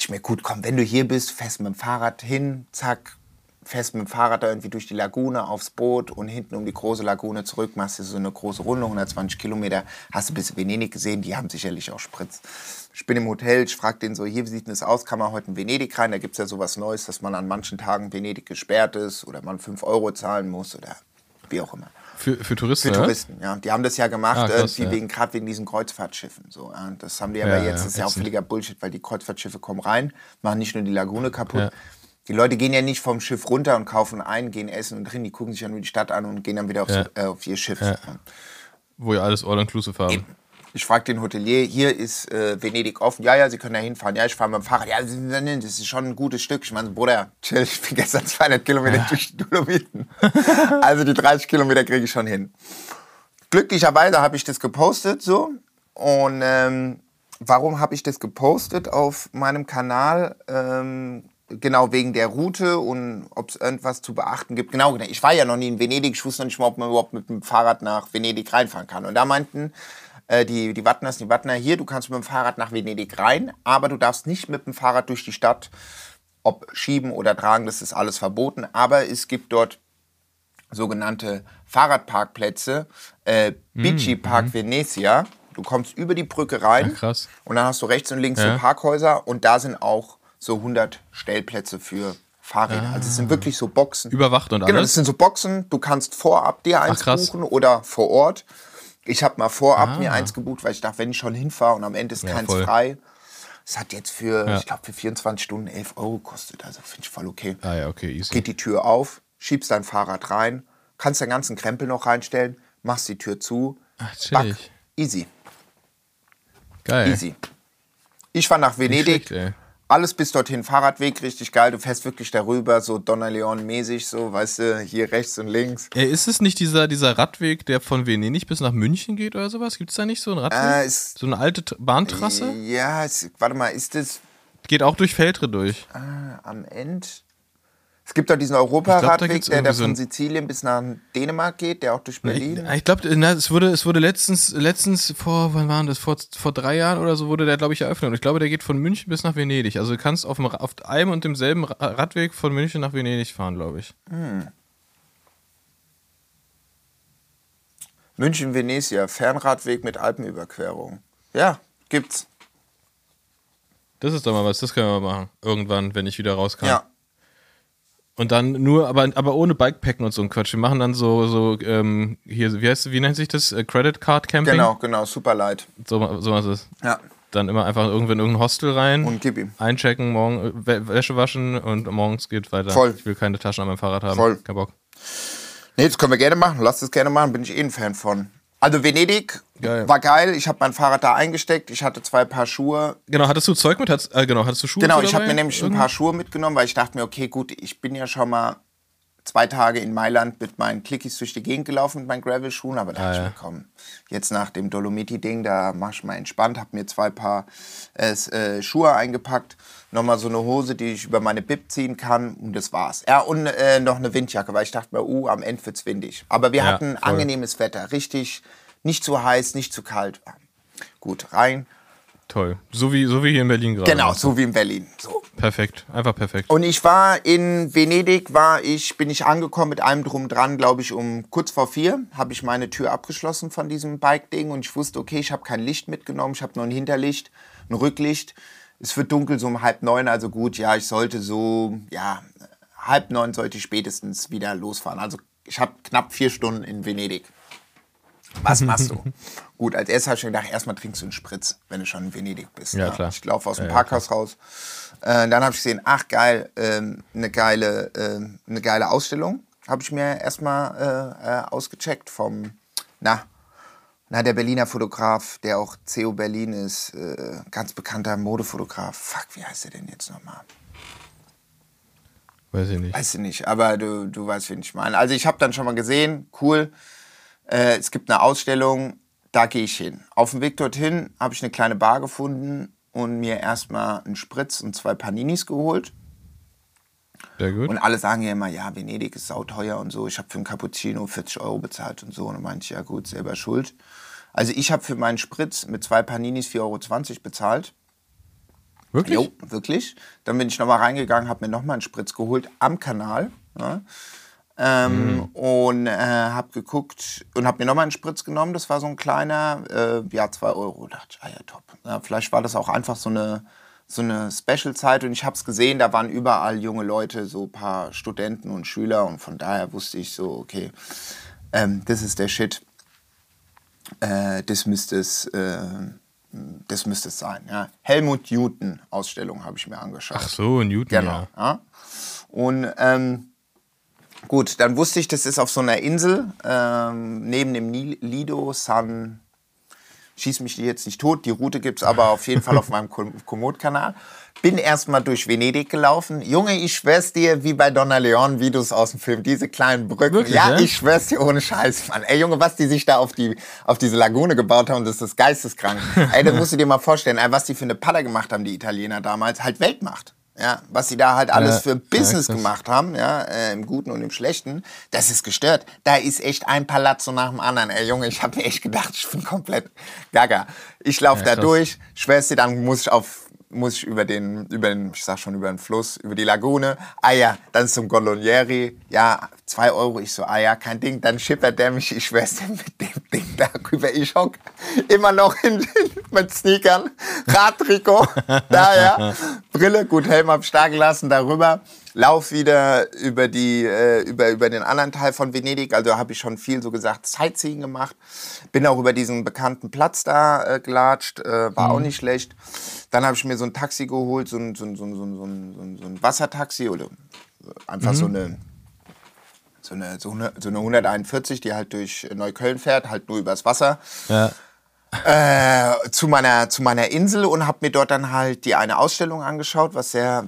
dachte ich mir, gut, komm, wenn du hier bist, fährst mit dem Fahrrad hin, zack, fährst mit dem Fahrrad da irgendwie durch die Lagune aufs Boot und hinten um die große Lagune zurück, machst du so eine große Runde, 120 Kilometer, hast du bis Venedig gesehen, die haben sicherlich auch Spritz. Ich bin im Hotel, ich frage den so, hier, wie sieht denn das aus, kann man heute in Venedig rein? Da gibt es ja sowas Neues, dass man an manchen Tagen Venedig gesperrt ist oder man 5 Euro zahlen muss oder wie auch immer. Für Touristen, Für Touristen, ja. Die haben das ja gemacht, krass, irgendwie gerade wegen diesen Kreuzfahrtschiffen. So, ja. Das haben die aber jetzt, das ist ja auch völliger Bullshit, weil die Kreuzfahrtschiffe kommen rein, machen nicht nur die Lagune kaputt. Ja. Die Leute gehen ja nicht vom Schiff runter und kaufen ein, gehen essen und drin, die gucken sich ja nur die Stadt an und gehen dann wieder auf ihr Schiff. Ja. Wo ihr alles all-inclusive haben. Eben. Ich frage den Hotelier, hier ist Venedig offen. Ja, Sie können da hinfahren. Ja, ich fahre mit dem Fahrrad. Ja, das ist schon ein gutes Stück. Ich meine, Bruder, chill, ich bin gestern 200 Kilometer durch die Dolomiten. Also die 30 Kilometer kriege ich schon hin. Glücklicherweise habe ich das gepostet so. Und warum habe ich das gepostet auf meinem Kanal? Genau wegen der Route und ob es irgendwas zu beachten gibt. Genau, ich war ja noch nie in Venedig. Ich wusste noch nicht mal, ob man überhaupt mit dem Fahrrad nach Venedig reinfahren kann. Und da meinten die Wattner, hier, du kannst mit dem Fahrrad nach Venedig rein, aber du darfst nicht mit dem Fahrrad durch die Stadt, ob schieben oder tragen, das ist alles verboten. Aber es gibt dort sogenannte Fahrradparkplätze, Bici Park Venezia. Du kommst über die Brücke rein und dann hast du rechts und links so Parkhäuser und da sind auch so 100 Stellplätze für Fahrräder. Also es sind wirklich so Boxen. Überwacht und alles? Genau, das sind so Boxen. Du kannst vorab dir eins buchen oder vor Ort. Ich habe mal vorab mir eins gebucht, weil ich dachte, wenn ich schon hinfahre und am Ende ist keins frei. Es hat jetzt ich glaube, für 24 Stunden 11 Euro gekostet. Also finde ich voll okay. Okay, easy. Geht die Tür auf, schiebst dein Fahrrad rein, kannst den ganzen Krempel noch reinstellen, machst die Tür zu. Ach, chillig. Easy. Geil. Easy. Ich fahre nach Venedig. Schlecht, alles bis dorthin, Fahrradweg, richtig geil. Du fährst wirklich darüber, so Donna Leon-mäßig, so, weißt du, hier rechts und links. Ist es nicht dieser Radweg, der von Venedig bis nach München geht oder sowas? Gibt es da nicht so einen Radweg? So eine alte Bahntrasse? Ja, warte mal, ist das... Geht auch durch Veltre durch. Am Ende... Es gibt doch diesen Europaradweg, der von Sizilien bis nach Dänemark geht, der auch durch Berlin. Ich glaube, es wurde letztens vor 3 Jahren oder so wurde der, glaube ich, eröffnet. Und ich glaube, der geht von München bis nach Venedig. Also du kannst auf einem und demselben Radweg von München nach Venedig fahren, glaube ich. München-Venezia, Fernradweg mit Alpenüberquerung. Ja, gibt's. Das ist doch mal was, das können wir mal machen. Irgendwann, wenn ich wieder raus kann. Ja. Und dann nur, aber ohne Bikepacken und so ein Quatsch. Wir machen dann so hier, wie nennt sich das? Credit Card Camping? Genau, super light. So was ist. Ja. Dann immer einfach irgendwann in irgendein Hostel rein. Und gib ihm. Einchecken, morgen Wäsche waschen und morgens geht weiter. Voll. Ich will keine Taschen an meinem Fahrrad haben. Voll. Kein Bock. Nee, das können wir gerne machen. Lass das gerne machen. Bin ich ein Fan von. Also Venedig war geil. Ich habe mein Fahrrad da eingesteckt. Ich hatte 2 Paar Schuhe. Genau, hattest du Zeug mit? Hattest du Schuhe Genau, ich habe mir nämlich ein paar Schuhe mitgenommen, weil ich dachte mir, okay, gut, ich bin ja schon mal 2 Tage in Mailand mit meinen Clickies durch die Gegend gelaufen mit meinen Gravel-Schuhen. Aber da dachte ich mir, komm, jetzt nach dem Dolomiti-Ding, da mach ich mal entspannt. Habe mir 2 Paar Schuhe eingepackt. Nochmal so eine Hose, die ich über meine Bib ziehen kann. Und das war's. Ja, und noch eine Windjacke, weil ich dachte mir, am Ende wird's windig. Aber wir hatten angenehmes Wetter. Richtig, nicht zu heiß, nicht zu kalt. Gut, rein. Toll. So wie hier in Berlin gerade. Genau, so wie in Berlin. So. Perfekt, einfach perfekt. Und ich war in Venedig, bin ich angekommen mit allem drum dran, glaube ich, um kurz vor 4 habe ich meine Tür abgeschlossen von diesem Bike-Ding und ich wusste, okay, ich habe kein Licht mitgenommen, ich habe nur ein Hinterlicht, ein Rücklicht. Es wird dunkel, so um 8:30, also gut, ja, ich sollte so, 8:30 sollte ich spätestens wieder losfahren. Also ich habe knapp 4 Stunden in Venedig. Was machst du? Gut, als erstes habe ich mir gedacht, erstmal trinkst du einen Spritz, wenn du schon in Venedig bist. Ja, klar. Ich laufe aus dem Parkhaus raus. Dann habe ich gesehen, ach geil, eine geile Ausstellung. Habe ich mir erstmal ausgecheckt vom, der Berliner Fotograf, der auch CEO Berlin ist, ganz bekannter Modefotograf. Fuck, wie heißt der denn jetzt nochmal? Weiß ich nicht. Weiß ich nicht, aber du weißt, wen ich meine. Also ich habe dann schon mal gesehen, cool, es gibt eine Ausstellung, da gehe ich hin. Auf dem Weg dorthin habe ich eine kleine Bar gefunden und mir erstmal einen Spritz und 2 Paninis geholt. Sehr gut. Und alle sagen ja immer, ja, Venedig ist sauteuer und so. Ich habe für einen Cappuccino 40 Euro bezahlt und so. Und dann meinte ich, ja gut, selber schuld. Also ich habe für meinen Spritz mit 2 Paninis 4,20 Euro bezahlt. Wirklich? Jo, wirklich. Dann bin ich nochmal reingegangen, habe mir nochmal einen Spritz geholt am Kanal. Ja. Und habe geguckt und habe mir nochmal einen Spritz genommen. Das war so ein kleiner, 2 Euro. Da dachte ich, ja, top. Ja, vielleicht war das auch einfach so eine Special-Zeit und ich habe es gesehen, da waren überall junge Leute, so ein paar Studenten und Schüler und von daher wusste ich so, okay, das ist der Shit. Das müsste es sein. Ja. Helmut Newton Ausstellung habe ich mir angeschaut. Ach so, Newton, genau. Ja. Und gut, dann wusste ich, das ist auf so einer Insel neben dem Lido San. Schieß mich jetzt nicht tot, die Route gibt es aber auf jeden Fall auf meinem Komoot-Kanal. Bin erstmal durch Venedig gelaufen. Junge, ich schwör's dir, wie bei Donna Leon, Videos aus dem Film, diese kleinen Brücken. Wirklich, ja, ja? Ich schwör's dir ohne Scheiß, Mann. Ey, Junge, was die sich da auf diese Lagune gebaut haben, das ist geisteskrank. Ey, das musst du dir mal vorstellen, was die für eine Palle gemacht haben, die Italiener damals, halt Weltmacht. Ja, was sie da halt alles für Business gemacht haben, ja, im Guten und im Schlechten, das ist gestört. Da ist echt ein Palazzo nach dem anderen. Ey, Junge, ich habe mir echt gedacht, ich bin komplett gaga. Ich laufe da durch, schwör's dir, dann muss ich über den Fluss, über die Lagune, dann zum Gondolieri, 2 Euro, ich so, kein Ding, dann schippert der mich, ich schwör's dir, mit dem Ding darüber, ich hock immer noch mit Sneakern, Radtrikot, Brille, gut, Helm hab ich da gelassen, darüber, lauf wieder über den anderen Teil von Venedig, also habe ich schon viel so gesagt Sightseeing gemacht, bin auch über diesen bekannten Platz da gelatscht, war auch nicht schlecht. Dann habe ich mir so ein Taxi geholt, so ein Wassertaxi oder einfach so eine 141, die halt durch Neukölln fährt, halt nur übers Wasser. Ja. Zu meiner Insel und habe mir dort dann halt die eine Ausstellung angeschaut, was sehr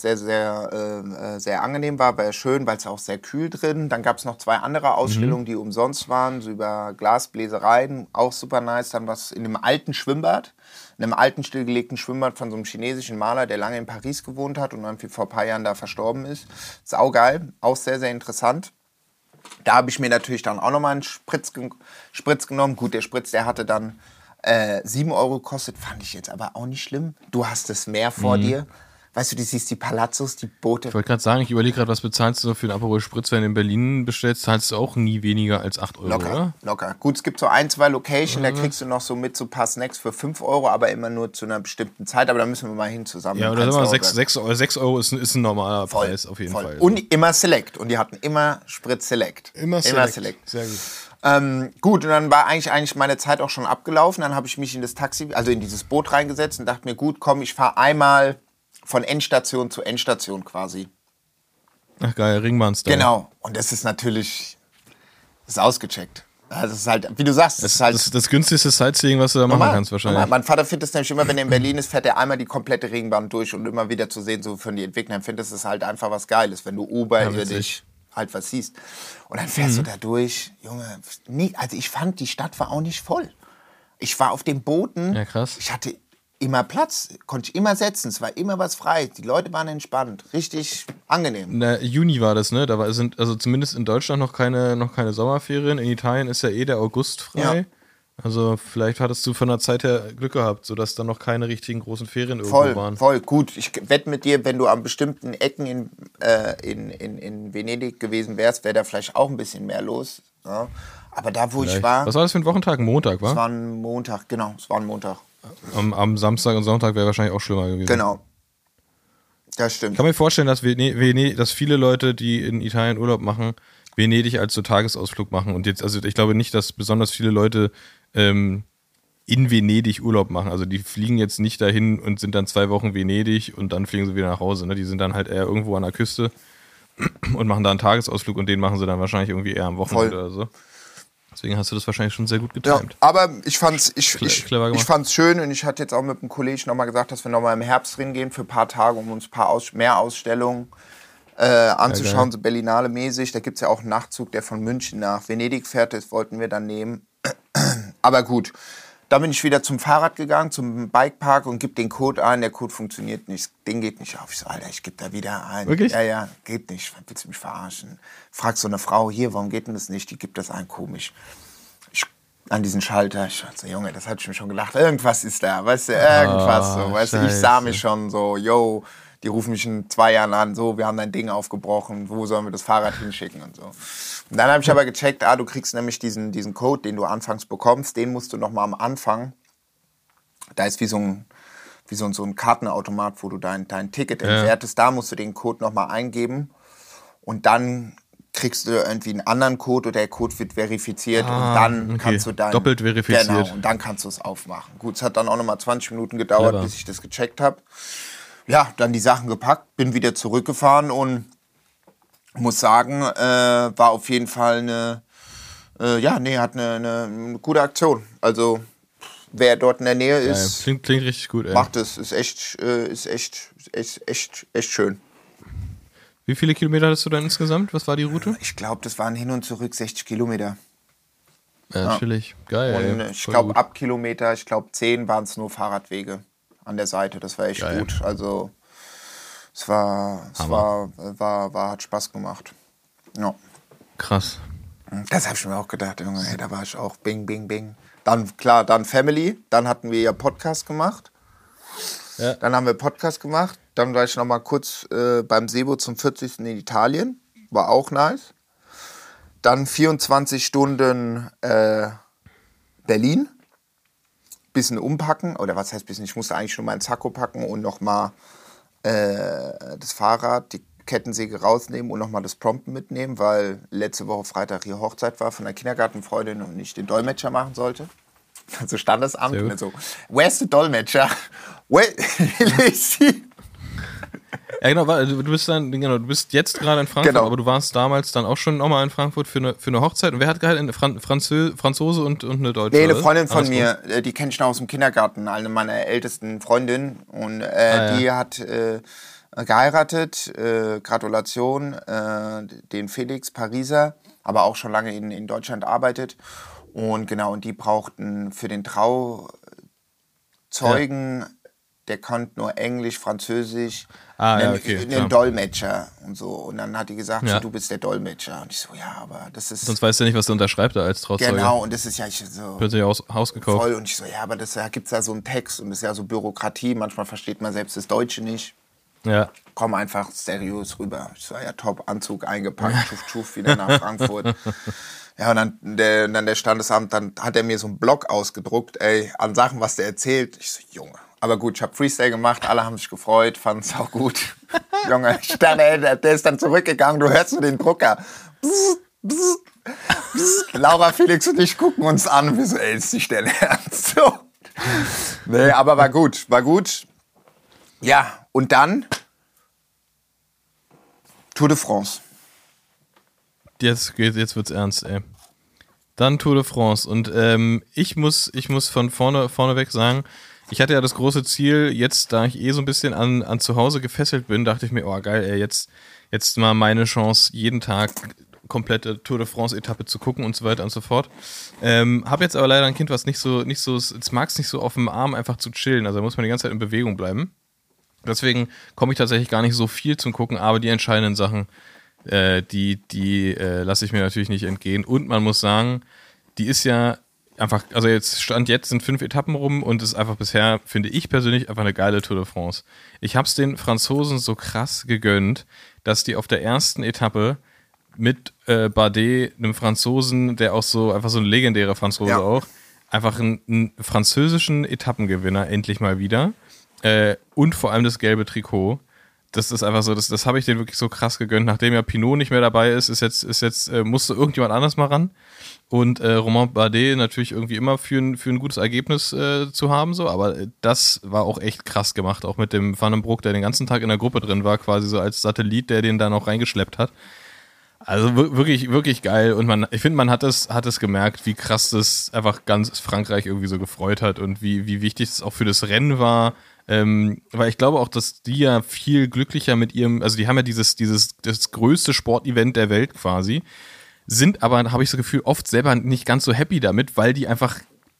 angenehm war schön, weil es auch sehr kühl drin. Dann gab es noch 2 andere Ausstellungen, die umsonst waren, so über Glasbläsereien, auch super nice. Dann was in einem alten Schwimmbad, in einem alten stillgelegten Schwimmbad von so einem chinesischen Maler, der lange in Paris gewohnt hat und dann vor ein paar Jahren da verstorben ist. Saugeil, auch sehr, sehr interessant. Da habe ich mir natürlich dann auch nochmal einen Spritz genommen. Gut, der Spritz, der hatte dann 7 Euro gekostet, fand ich jetzt aber auch nicht schlimm. Du hast das Meer vor dir. Weißt du, du siehst die Palazzos, die Boote. Ich wollte gerade sagen, ich überlege gerade, was bezahlst du so für einen Aperol Spritz, wenn du in Berlin bestellst, zahlst du auch nie weniger als 8 Euro, oder? Locker. Gut, es gibt so 1, 2 Locations, da kriegst du noch so mit so ein paar Snacks für 5 Euro, aber immer nur zu einer bestimmten Zeit. Aber da müssen wir mal hin zusammen. Ja, oder sagen wir 6 Euro ist ein normaler Preis auf jeden Fall. Und immer Select. Und die hatten immer Spritz Select. Immer Select. Sehr gut. Gut, und dann war eigentlich meine Zeit auch schon abgelaufen. Dann habe ich mich in das Taxi, also in dieses Boot reingesetzt und dachte mir, gut, komm, ich fahre einmal von Endstation zu Endstation quasi. Ach geil, Ringbahn-Style. Genau. Und das ist natürlich, das ist ausgecheckt. Das ist halt, wie du sagst, das ist halt das günstigste Sightseeing, was du da machen kannst wahrscheinlich. Normal. Mein Vater findet es nämlich immer, wenn er in Berlin ist, fährt er einmal die komplette Ringbahn durch und immer wieder zu sehen, so von die Entwickler. Ich finde, das ist halt einfach was Geiles, wenn du oberirdisch halt was siehst. Und dann fährst du da durch, Junge, also ich fand, die Stadt war auch nicht voll. Ich war auf den Booten, ja, krass. Ich hatte immer Platz, konnte ich immer setzen, es war immer was frei, die Leute waren entspannt, richtig angenehm. Juni war das, ne? Da sind also zumindest in Deutschland noch keine Sommerferien. In Italien ist ja der August frei. Ja. Also vielleicht hattest du von der Zeit her Glück gehabt, sodass da noch keine richtigen großen Ferien irgendwo waren. Voll, gut. Ich wette mit dir, wenn du an bestimmten Ecken in Venedig gewesen wärst, wäre da vielleicht auch ein bisschen mehr los. Ja. Aber da, wo ich war... Was war das für ein Wochentag? Montag, wa? Es war ein Montag, genau. Es war ein Montag. Am Samstag und Sonntag wäre wahrscheinlich auch schlimmer gewesen. Genau. Das stimmt. Ich kann mir vorstellen, dass dass viele Leute, die in Italien Urlaub machen, Venedig als so Tagesausflug machen. Und jetzt, also ich glaube nicht, dass besonders viele Leute in Venedig Urlaub machen. Also die fliegen jetzt nicht dahin und sind dann 2 Wochen Venedig und dann fliegen sie wieder nach Hause. Ne? Die sind dann halt eher irgendwo an der Küste und machen da einen Tagesausflug und den machen sie dann wahrscheinlich irgendwie eher am Wochenende oder so. Deswegen hast du das wahrscheinlich schon sehr gut getimt. Ja, aber ich fand's schön und ich hatte jetzt auch mit einem Kollegen nochmal gesagt, dass wir nochmal im Herbst hingehen für ein paar Tage, um uns ein paar mehr Ausstellungen anzuschauen, so Berlinale mäßig. Da gibt es ja auch einen Nachtzug, der von München nach Venedig fährt, das wollten wir dann nehmen. Aber gut, dann bin ich wieder zum Fahrrad gegangen, zum Bikepark und gebe den Code ein. Der Code funktioniert nicht, das Ding geht nicht auf. Ich so, Alter, ich gebe da wieder ein. Wirklich? Ja, geht nicht. Willst du mich verarschen? Frag so eine Frau, hier, warum geht denn das nicht? Die gibt das ein, komisch. Ich an diesen Schalter. Ich so, Junge, das hatte ich mir schon gedacht. Irgendwas ist da, weißt du, irgendwas so. Weißt du, ich sah mich schon so, yo, die rufen mich in 2 Jahren an, so, wir haben dein Ding aufgebrochen, wo sollen wir das Fahrrad hinschicken und so. Und dann habe ich aber gecheckt, du kriegst nämlich diesen Code, den du anfangs bekommst, den musst du nochmal am Anfang, da ist wie so ein Kartenautomat, wo du dein Ticket entwertest, da musst du den Code nochmal eingeben und dann kriegst du irgendwie einen anderen Code oder der Code wird verifiziert und dann kannst du doppelt verifiziert. Genau, und dann kannst du es aufmachen. Gut, es hat dann auch nochmal 20 Minuten gedauert, bis ich das gecheckt habe. Ja, dann die Sachen gepackt, bin wieder zurückgefahren und muss sagen, war auf jeden Fall hat eine gute Aktion. Also wer dort in der Nähe ist, klingt richtig gut. Ey. Macht es, ist echt schön. Wie viele Kilometer hattest du dann insgesamt? Was war die Route? Ich glaube, das waren hin und zurück 60 Kilometer. Ja, chillig. Geil. Und ich glaube, ab Kilometer, 10 waren es nur Fahrradwege an der Seite. Das war echt gut. Also es hat Spaß gemacht. Ja. Krass. Das habe ich mir auch gedacht, Junge. Hey, da war ich auch bing, bing, bing. Dann Family. Dann hatten wir ja Podcast gemacht. Ja. Dann haben wir Podcast gemacht. Dann war ich noch mal kurz beim Sebo zum 40. in Italien. War auch nice. Dann 24 Stunden Berlin. Bisschen umpacken. Oder was heißt bisschen? Ich musste eigentlich nur meinen Sakko packen und noch mal das Fahrrad, die Kettensäge rausnehmen und noch mal das Prompten mitnehmen, weil letzte Woche Freitag hier Hochzeit war von einer Kindergartenfreundin und ich den Dolmetscher machen sollte. Also Standesamt. Und so, where's the Dolmetscher? Where is he? Ja, genau, du bist jetzt gerade in Frankfurt, aber du warst damals dann auch schon nochmal in Frankfurt für eine Hochzeit. Und wer hat geheiratet? Franzose und eine Deutsche? Nee, eine Freundin von mir, die kenne ich noch aus dem Kindergarten, eine meiner ältesten Freundinnen. Und die hat geheiratet, Gratulation, den Felix Pariser, aber auch schon lange in Deutschland arbeitet. Und genau, und die brauchten für den Trauzeugen, der konnte nur Englisch, Französisch, einen Dolmetscher und so. Und dann hat die gesagt, so, du bist der Dolmetscher. Und ich so, ja, aber das ist... Sonst weißt du nicht, was du unterschreibt da als Trauzeuge. Genau, und das ist ja so... Plötzlich Haus gekauft. Voll, und ich so, ja, aber da gibt es ja so einen Text und das ist ja so Bürokratie. Manchmal versteht man selbst das Deutsche nicht. Ja. Komm einfach seriös rüber. Ich so, ja, top, Anzug eingepackt, tschuf, wieder nach Frankfurt. Ja, und dann der Standesamt, dann hat er mir so einen Blog ausgedruckt, an Sachen, was der erzählt. Ich so, Junge. Aber gut, ich habe Freestyle gemacht, alle haben sich gefreut, fanden es auch gut. Junge, der ist dann zurückgegangen, du hörst nur den Drucker. Bzz, bzz, bzz. Laura, Felix und ich gucken uns an und wir so, ist nicht dein Ernst? So. Nee, aber war gut. Ja, und dann Tour de France. Jetzt wird's ernst, ey. Dann Tour de France. Und ich muss von vorne weg sagen, ich hatte ja das große Ziel, jetzt, da ich so ein bisschen an zu Hause gefesselt bin, dachte ich mir, oh geil, ey, jetzt mal meine Chance, jeden Tag komplette Tour de France-Etappe zu gucken und so weiter und so fort. Hab jetzt aber leider ein Kind, was es mag es nicht so auf dem Arm einfach zu chillen, also da muss man die ganze Zeit in Bewegung bleiben. Deswegen komme ich tatsächlich gar nicht so viel zum Gucken, aber die entscheidenden Sachen, die lasse ich mir natürlich nicht entgehen. Und man muss sagen, die ist ja einfach, also jetzt sind 5 Etappen rum und ist einfach bisher, finde ich persönlich, einfach eine geile Tour de France. Ich habe es den Franzosen so krass gegönnt, dass die auf der ersten Etappe mit Bardet, einem Franzosen, der auch einfach so ein legendärer Franzose auch, einfach einen französischen Etappengewinner endlich mal wieder und vor allem das gelbe Trikot. Das ist einfach so, das habe ich denen wirklich so krass gegönnt. Nachdem ja Pinot nicht mehr dabei ist, musste irgendjemand anders mal ran. Und Romain Bardet natürlich irgendwie immer für ein gutes Ergebnis zu haben, so. Aber das war auch echt krass gemacht, auch mit dem Van den Broek, der den ganzen Tag in der Gruppe drin war, quasi so als Satellit, der den dann auch reingeschleppt hat. Also wirklich, wirklich geil. Und ich finde, man hat es gemerkt, wie krass das einfach ganz Frankreich irgendwie so gefreut hat und wie wichtig es auch für das Rennen war. Weil ich glaube auch, dass die ja viel glücklicher mit also die haben ja das größte Sportevent der Welt quasi, sind aber, habe ich so das Gefühl, oft selber nicht ganz so happy damit, weil die einfach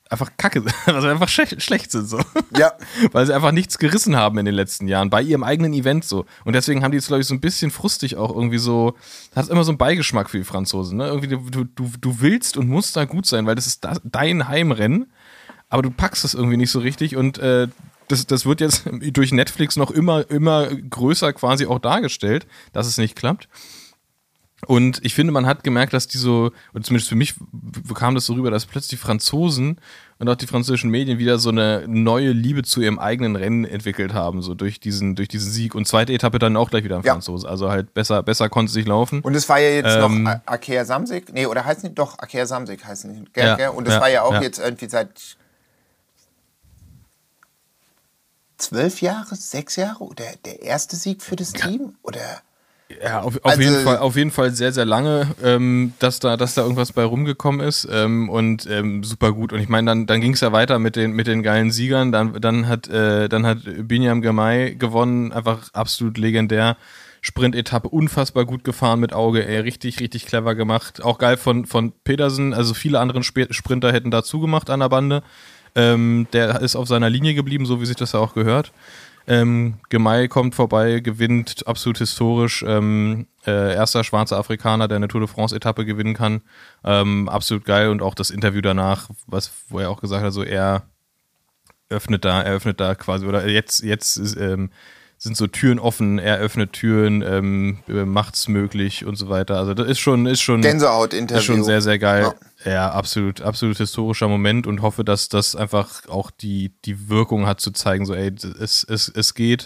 einfach kacke, also einfach schlecht sind so. Ja. Weil sie einfach nichts gerissen haben in den letzten Jahren, bei ihrem eigenen Event so. Und deswegen haben die jetzt, glaube ich, so ein bisschen frustig auch irgendwie so, hat immer so einen Beigeschmack für die Franzosen, ne? Irgendwie du willst und musst da gut sein, weil das ist dein Heimrennen, aber du packst es irgendwie nicht so richtig und das wird jetzt durch Netflix noch immer größer quasi auch dargestellt, dass es nicht klappt. Und ich finde, man hat gemerkt, dass die so, oder zumindest für mich kam das so rüber, dass plötzlich die Franzosen und auch die französischen Medien wieder so eine neue Liebe zu ihrem eigenen Rennen entwickelt haben, so durch diesen Sieg. Und zweite Etappe dann auch gleich wieder ein Franzose. Also halt besser konnte es nicht laufen. Und es war ja jetzt noch Arkea Samsic. Nee, oder heißt nicht? Doch, Arkea Samsic heißt nicht. Gell? Und das war ja auch jetzt irgendwie seit 12 Jahre, 6 Jahre? Oder der erste Sieg für das Team? Oder... Ja, auf jeden Fall sehr, sehr lange, dass da irgendwas bei rumgekommen ist und super gut. Und ich meine, dann ging es ja weiter mit den geilen Siegern. Dann hat Binyam Girmay gewonnen, einfach absolut legendär. Sprintetappe unfassbar gut gefahren mit Auge, richtig, richtig clever gemacht. Auch geil von Pedersen, also viele andere Sprinter hätten da zugemacht an der Bande. Der ist auf seiner Linie geblieben, so wie sich das ja auch gehört. Girmay kommt vorbei, gewinnt absolut historisch, erster schwarzer Afrikaner, der eine Tour de France Etappe gewinnen kann, absolut geil. Und auch das Interview danach, wo er auch gesagt hat, so er öffnet da quasi, oder jetzt sind so Türen offen, er öffnet Türen, macht's möglich und so weiter. Also das ist schon Gänsehaut-Interview. Ist schon sehr, sehr geil. Ja, absolut historischer Moment und hoffe, dass das einfach auch die Wirkung hat, zu zeigen, so ey, es geht,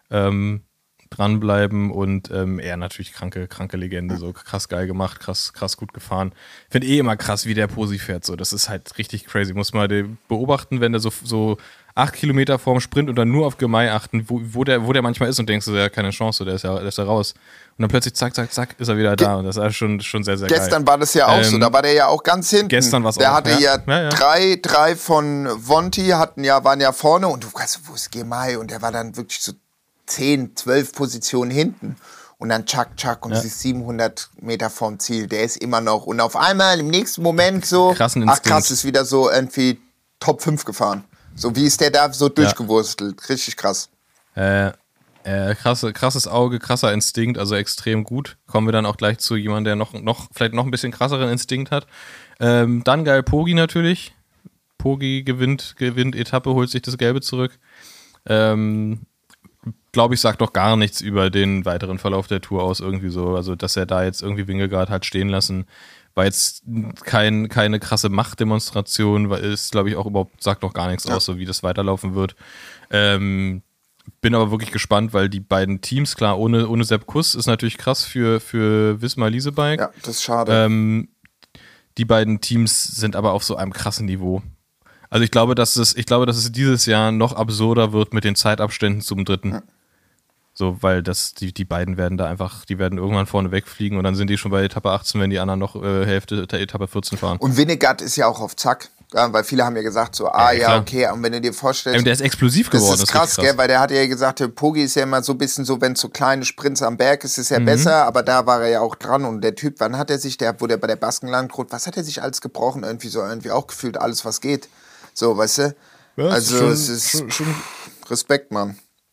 dranbleiben und er natürlich kranke Legende, so krass geil gemacht, krass gut gefahren. Finde immer krass, wie der Posi fährt, so, das ist halt richtig crazy. Muss man beobachten, wenn der so 8 Kilometer vorm Sprint und dann nur auf Girmay achten, wo der manchmal ist und denkst du, der hat keine Chance, der ist ja raus. Und dann plötzlich zack, ist er wieder da und das ist schon sehr, sehr geil. Gestern war das ja auch so, da war der ja auch ganz hinten. Gestern war es auch. Der hatte ja. Drei von Vonti waren ja vorne und du weißt, wo ist Girmay? Und der war dann wirklich so 10, 12 Positionen hinten. Und dann tschack und es ist 700 Meter vorm Ziel. Der ist immer noch. Und auf einmal im nächsten Moment so, krass, ist wieder so irgendwie Top 5 gefahren. So wie ist der da so durchgewurstelt. Richtig krass. Krasses Auge, krasser Instinkt, also extrem gut. Kommen wir dann auch gleich zu jemandem, der vielleicht noch ein bisschen krasseren Instinkt hat. Dann geil Poggi natürlich. Poggi gewinnt Etappe, holt sich das Gelbe zurück. Glaube ich, sagt doch gar nichts über den weiteren Verlauf der Tour aus irgendwie so. Also, dass er da jetzt irgendwie Vingegaard hat stehen lassen, war jetzt keine krasse Machtdemonstration, weil ist, glaube ich, auch überhaupt, sagt noch gar nichts aus, so wie das weiterlaufen wird. Bin aber wirklich gespannt, weil die beiden Teams, klar, ohne Sepp Kuss ist natürlich krass für Wismar Leasebike. Ja, das ist schade. Die beiden Teams sind aber auf so einem krassen Niveau. Also ich glaube, dass es dieses Jahr noch absurder wird mit den Zeitabständen zum Dritten. Ja. So, weil die beiden werden da einfach, die werden irgendwann vorne wegfliegen und dann sind die schon bei Etappe 18, wenn die anderen noch Hälfte der Etappe 14 fahren. Und Vingegaard ist ja auch auf Zack, weil viele haben ja gesagt so, okay, und wenn du dir vorstellst... der ist explosiv geworden. Das ist krass, gell, weil der hat ja gesagt, der Poggi ist ja immer so ein bisschen so, wenn es so kleine Sprints am Berg ist, ist ja besser, aber da war er ja auch dran und der Typ, wann hat er sich, wo der bei der Baskenlandrot, was hat er sich alles gebrochen? Irgendwie auch gefühlt alles, was geht. So, weißt du? Ja, also es ist Respekt, Mann.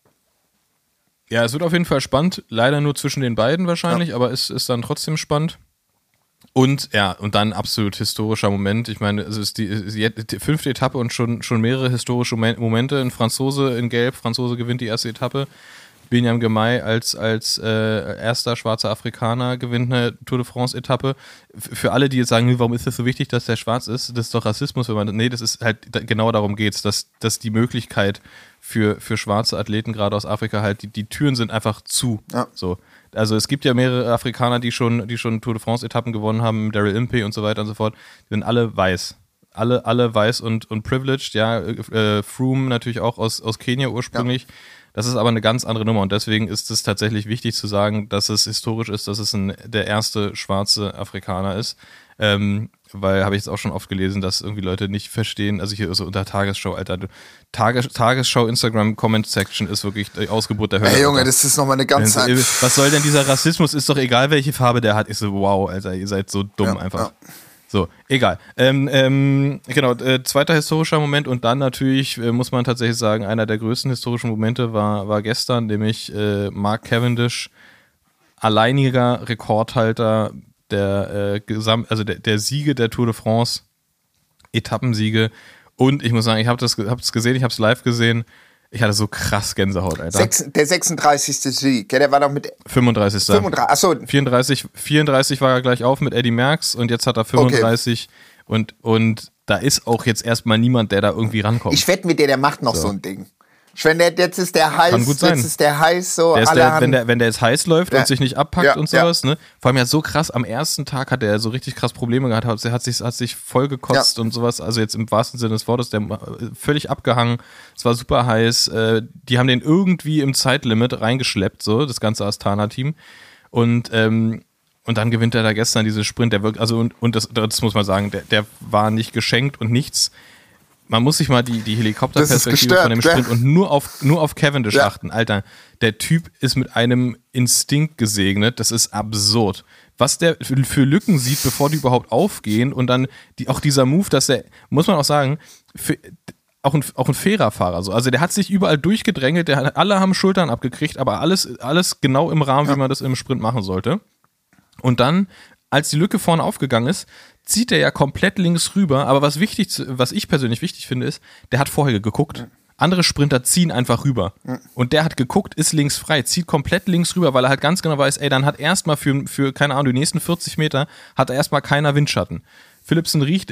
Ja, es wird auf jeden Fall spannend. Leider nur zwischen den beiden wahrscheinlich, aber es ist dann trotzdem spannend. Und dann absolut historischer Moment. Ich meine, es ist die 5. Etappe und schon mehrere historische Momente. Ein Franzose in Gelb, Franzose gewinnt die erste Etappe. Binyam Girmay als erster schwarzer Afrikaner gewinnt eine Tour de France Etappe. Für alle, die jetzt sagen, warum ist das so wichtig, dass der schwarz ist? Das ist doch Rassismus, das ist halt, genau darum geht's, dass die Möglichkeit für schwarze Athleten gerade aus Afrika halt, die Türen sind einfach zu. Ja. So. Also es gibt ja mehrere Afrikaner, die schon Tour de France Etappen gewonnen haben, Daryl Impey und so weiter und so fort. Die sind alle weiß. Alle weiß und privileged, ja. Froome natürlich auch aus Kenia ursprünglich. Ja. Das ist aber eine ganz andere Nummer und deswegen ist es tatsächlich wichtig zu sagen, dass es historisch ist, dass es der erste schwarze Afrikaner ist. Weil, habe ich jetzt auch schon oft gelesen, dass irgendwie Leute nicht verstehen, also hier so unter Tagesschau, Alter, Tagesschau Instagram Comment Section ist wirklich die Ausgeburt der Hölle. Hey Junge, das ist nochmal eine ganz... Was soll denn dieser Rassismus, ist doch egal, welche Farbe der hat. Ich so, wow, Alter, ihr seid so dumm einfach. Ja. So, egal. Genau, zweiter historischer Moment und dann natürlich, muss man tatsächlich sagen, einer der größten historischen Momente war gestern, nämlich Mark Cavendish, alleiniger Rekordhalter der der Siege der Tour de France, Etappensiege. Und ich muss sagen, ich habe das gesehen, ich habe es live gesehen. Ich hatte so krass Gänsehaut, Alter. Der 36. Sieg, der war doch mit 35. 35, achso. 34 war er gleich auf mit Eddy Merckx und jetzt hat er 35 und da ist auch jetzt erstmal niemand, der da irgendwie rankommt. Ich wette mit dir, der macht noch so ein Ding. Jetzt ist der heiß, kann gut sein. Jetzt ist der heiß so. Wenn der jetzt heiß läuft und sich nicht abpackt und sowas, ne? Vor allem ja so krass, am ersten Tag hat er so richtig krass Probleme gehabt, er hat sich voll gekotzt und sowas, also jetzt im wahrsten Sinne des Wortes, der völlig abgehangen, es war super heiß, die haben den irgendwie im Zeitlimit reingeschleppt, so, das ganze Astana-Team und dann gewinnt er da gestern diese Sprint, der wirkt, also und das muss man sagen, der war nicht geschenkt und nichts. Man muss sich mal die Helikopterperspektive von dem Sprint und nur auf Cavendish achten. Alter, der Typ ist mit einem Instinkt gesegnet. Das ist absurd. Was der für Lücken sieht, bevor die überhaupt aufgehen und dann auch dieser Move, dass der, muss man auch sagen, auch ein fairer Fahrer. So. Also der hat sich überall durchgedrängelt, alle haben Schultern abgekriegt, aber alles genau im Rahmen, wie man das im Sprint machen sollte. Und dann, als die Lücke vorne aufgegangen ist, zieht er ja komplett links rüber, aber was ich persönlich wichtig finde, ist, der hat vorher geguckt. Andere Sprinter ziehen einfach rüber. Und der hat geguckt, ist links frei, zieht komplett links rüber, weil er halt ganz genau weiß, ey, dann hat erstmal für keine Ahnung, die nächsten 40 Meter hat er erstmal keiner Windschatten. Philipsen riecht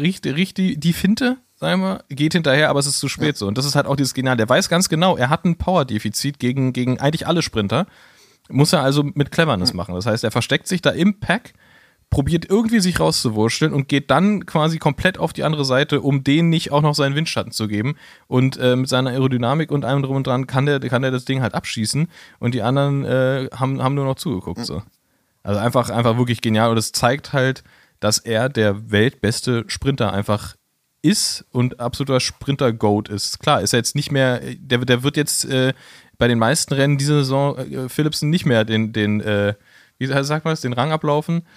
die Finte, sagen wir, geht hinterher, aber es ist zu spät so. Und das ist halt auch dieses Genial. Der weiß ganz genau, er hat ein Powerdefizit gegen eigentlich alle Sprinter. Muss er also mit Cleverness machen. Das heißt, er versteckt sich da im Pack, probiert irgendwie sich rauszuwurschteln und geht dann quasi komplett auf die andere Seite, um denen nicht auch noch seinen Windschatten zu geben. Und mit seiner Aerodynamik und allem drum und dran kann der das Ding halt abschießen und die anderen haben nur noch zugeguckt. So. Also einfach wirklich genial und es zeigt halt, dass er der weltbeste Sprinter einfach ist und absoluter Sprinter-Goat ist. Klar, ist er jetzt nicht mehr, der wird jetzt bei den meisten Rennen diese Saison Philipsen nicht mehr den wie sagt man das, den Rang ablaufen.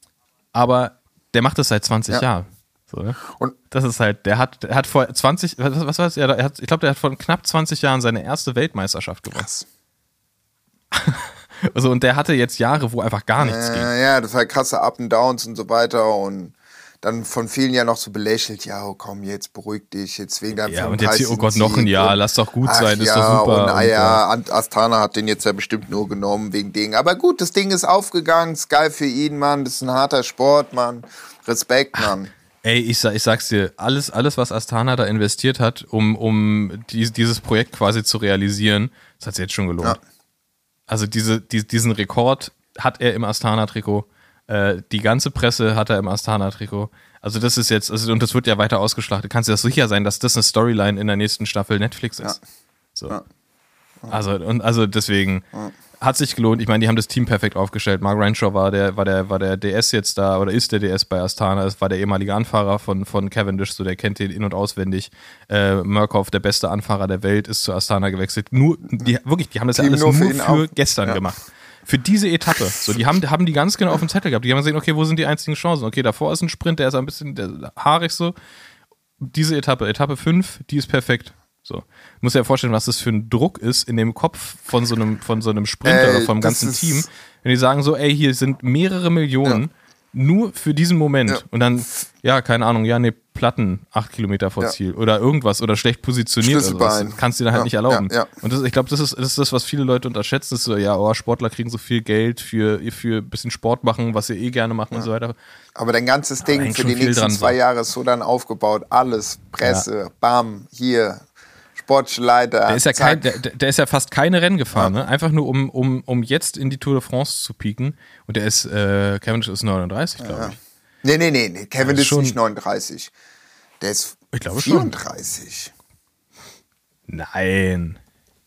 Aber der macht das seit 20 Jahren. So, ne? Und das ist halt, der hat vor 20, was war das? Ich glaube, der hat vor knapp 20 Jahren seine erste Weltmeisterschaft gewonnen. Krass. Also, und der hatte jetzt Jahre, wo einfach gar nichts ging. Ja, das war krasse Up and Downs und so weiter und dann von vielen ja noch so belächelt, ja, oh komm, jetzt beruhig dich, jetzt wegen deinem 35. Ja, und jetzt hier, oh Gott, noch ein Jahr, lass doch gut sein, ist doch super. Und Astana hat den jetzt ja bestimmt nur genommen wegen Ding. Aber gut, das Ding ist aufgegangen, ist geil für ihn, Mann, das ist ein harter Sport, Mann. Respekt, Mann. Ey, ich sag's dir, alles, was Astana da investiert hat, um dieses Projekt quasi zu realisieren, das hat sich jetzt schon gelohnt. Ja. Also diesen Rekord hat er im Astana-Trikot. Die ganze Presse hat er im Astana-Trikot. Also das ist jetzt, und das wird ja weiter ausgeschlachtet. Kannst du dir das sicher sein, dass das eine Storyline in der nächsten Staffel Netflix ist? Ja. So. Ja. Also deswegen hat sich gelohnt. Ich meine, die haben das Team perfekt aufgestellt. Mark Renshaw war der DS jetzt da oder ist der DS bei Astana. Das war der ehemalige Anfahrer von Cavendish, so der kennt den in- und auswendig. Murkoff, der beste Anfahrer der Welt, ist zu Astana gewechselt. Die haben das ja alles nur für gestern gemacht. Für diese Etappe. So, die haben die ganz genau auf dem Zettel gehabt. Die haben gesehen, okay, wo sind die einzigen Chancen? Okay, davor ist ein Sprint, der ist ein bisschen haarig so. Diese Etappe 5, die ist perfekt. So. Ich muss dir ja vorstellen, was das für ein Druck ist in dem Kopf von so einem Sprinter oder vom ganzen Team, wenn die sagen so, ey, hier sind mehrere Millionen nur für diesen Moment. Ja. Und dann, keine Ahnung, Platten 8 Kilometer vor Ziel oder irgendwas oder schlecht positioniert. Also das kannst du dir dann halt nicht erlauben. Ja. Und ich glaube, das ist das, was viele Leute unterschätzen. Das ist so, Sportler kriegen so viel Geld für ein bisschen Sport machen, was sie gerne machen und so weiter. Aber dein ganzes Ding für die nächsten 2 Jahre ist so dann aufgebaut. Alles, Presse, bam, hier, Sportleiter. Der ist ja fast keine Rennen gefahren, ne? Einfach nur um jetzt in die Tour de France zu pieken. Und der ist, Cavendish ist 39, glaube ich. Nee. Cavendish ist nicht 39. Der ist 34. Schon. Nein.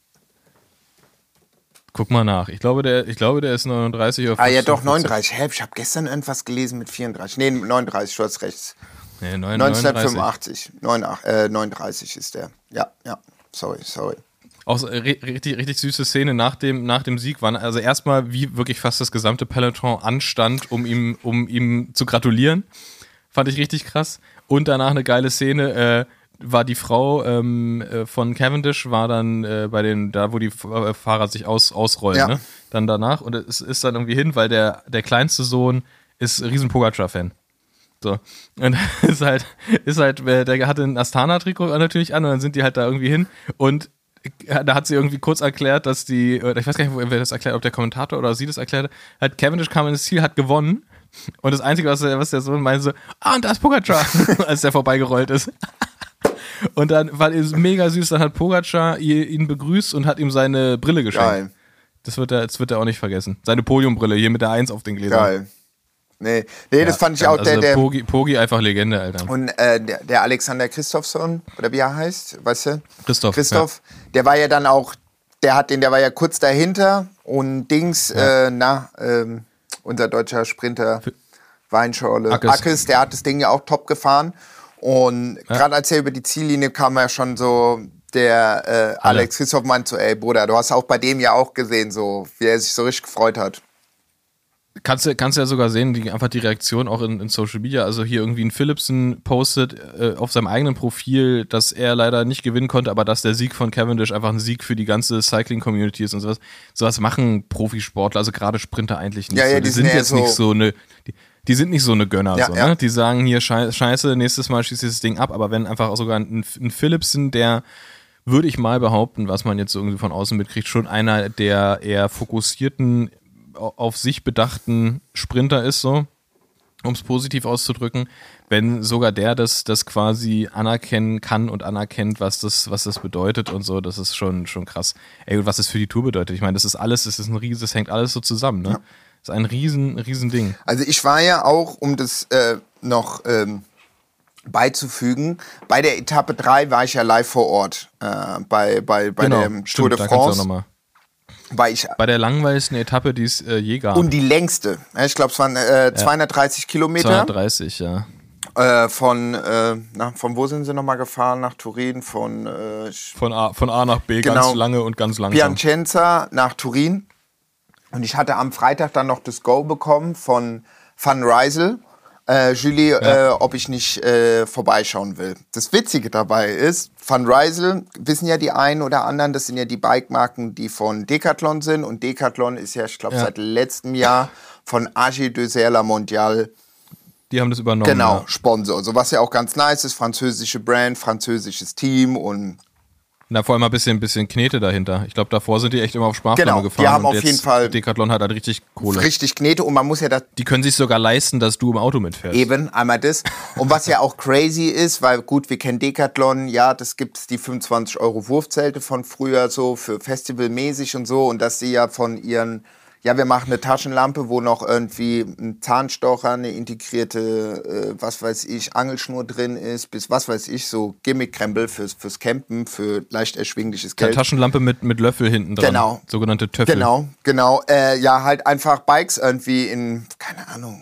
Guck mal nach. Ich glaube, der ist 39 oder 40. Ja, doch, 39. Ich habe gestern irgendwas gelesen mit 34. Nee, 39, du hast recht. Nee, 1985. 39 ist der. Ja. Sorry. Auch richtig süße Szene nach dem Sieg waren, also erstmal wie wirklich fast das gesamte Peloton anstand, um ihm zu gratulieren. Fand ich richtig krass. Und danach eine geile Szene, war die Frau von Cavendish, war dann bei den, da wo die Fahrer sich ausrollen, Ja. ne? Dann danach. Und es ist dann irgendwie hin, weil der kleinste Sohn ist riesen Pogacar-Fan. So. Und ist halt, der hatte ein Astana-Trikot natürlich an und dann sind die halt da irgendwie hin und da hat sie irgendwie kurz erklärt, dass ich weiß gar nicht, wer das erklärt, ob der Kommentator oder sie das erklärt hat, Cavendish kam ins Ziel, hat gewonnen und das Einzige, was der Sohn meinte, so, und da ist Pogacar, als der vorbeigerollt ist. Und dann war es mega süß, dann hat Pogacar ihn begrüßt und hat ihm seine Brille geschenkt. Geil. Das wird er auch nicht vergessen. Seine Podiumbrille, hier mit der 1 auf den Gläsern. Geil. Nee, das fand ich auch also der Pogi einfach Legende, Alter. und der Alexander Christophson, oder wie er heißt, weißt du? Christoph, der war ja dann auch, der war ja kurz dahinter und unser deutscher Sprinter Weinschorle Ackes, der hat das Ding ja auch top gefahren und gerade als er über die Ziellinie kam, ja schon so der Alex Christoph meinte so, ey Bruder, du hast auch bei dem ja auch gesehen, so wie er sich so richtig gefreut hat. Kannst du ja sogar sehen, einfach die Reaktion auch in Social Media. Also hier irgendwie ein Philipsen postet auf seinem eigenen Profil, dass er leider nicht gewinnen konnte, aber dass der Sieg von Cavendish einfach ein Sieg für die ganze Cycling-Community ist und sowas. Sowas machen Profisportler, also gerade Sprinter eigentlich nicht. Ja, so. Die sind jetzt nicht so eine, die sind nicht so eine Gönner. Ja, so, ja. Ne? Die sagen hier, scheiße, nächstes Mal schießt dieses Ding ab. Aber wenn einfach auch sogar ein Philipsen, der, würde ich mal behaupten, was man jetzt so irgendwie von außen mitkriegt, schon einer der eher fokussierten, auf sich bedachten Sprinter ist, so, um es positiv auszudrücken, wenn sogar der das quasi anerkennen kann und anerkennt, was das bedeutet und so, das ist schon krass. Ey, und was das für die Tour bedeutet, ich meine, das hängt alles so zusammen, ne? Ja. Das ist ein riesen Ding. Also ich war ja auch, um das noch beizufügen, bei der Etappe 3 war ich ja live vor Ort, bei der Tour de France. Bei der langweiligsten Etappe, die es je gab. Und die längste. Ich glaube, es waren 230 Kilometer. 230, ja. Von wo sind sie nochmal gefahren? Nach Turin? Von A nach B, genau, ganz lange und ganz langsam. Piacenza nach Turin. Und ich hatte am Freitag dann noch das Go bekommen von Van Rysel. Julie, ob ich nicht vorbeischauen will. Das Witzige dabei ist, Van Rysel, wissen ja die einen oder anderen, das sind ja die Bike-Marken, die von Decathlon sind. Und Decathlon ist ja, ich glaube, seit letztem Jahr von AG Deuxer Mondial. Die haben das übernommen. Genau, Sponsor. So, was ja auch ganz nice ist, französische Brand, französisches Team und na, vor allem ein bisschen Knete dahinter. Ich glaube, davor sind die echt immer auf Sparflamme gefahren. Die haben und auf jeden Fall Decathlon hat halt richtig Kohle. Richtig Knete und man muss ja die können sich sogar leisten, dass du im Auto mitfährst. Eben, einmal das. Und was ja auch crazy ist, weil gut, wir kennen Decathlon, ja, das gibt's die 25 € Wurfzelte von früher so für festivalmäßig und so und dass sie ja von ihren, ja, wir machen eine Taschenlampe, wo noch irgendwie ein Zahnstocher, eine integrierte, was weiß ich, Angelschnur drin ist, bis was weiß ich, so Gimmick-Krempel fürs Campen, für leicht erschwingliches Geld. Eine Taschenlampe mit Löffel hinten dran. Genau. Sogenannte Töffel. Genau. Ja, halt einfach Bikes irgendwie in, keine Ahnung,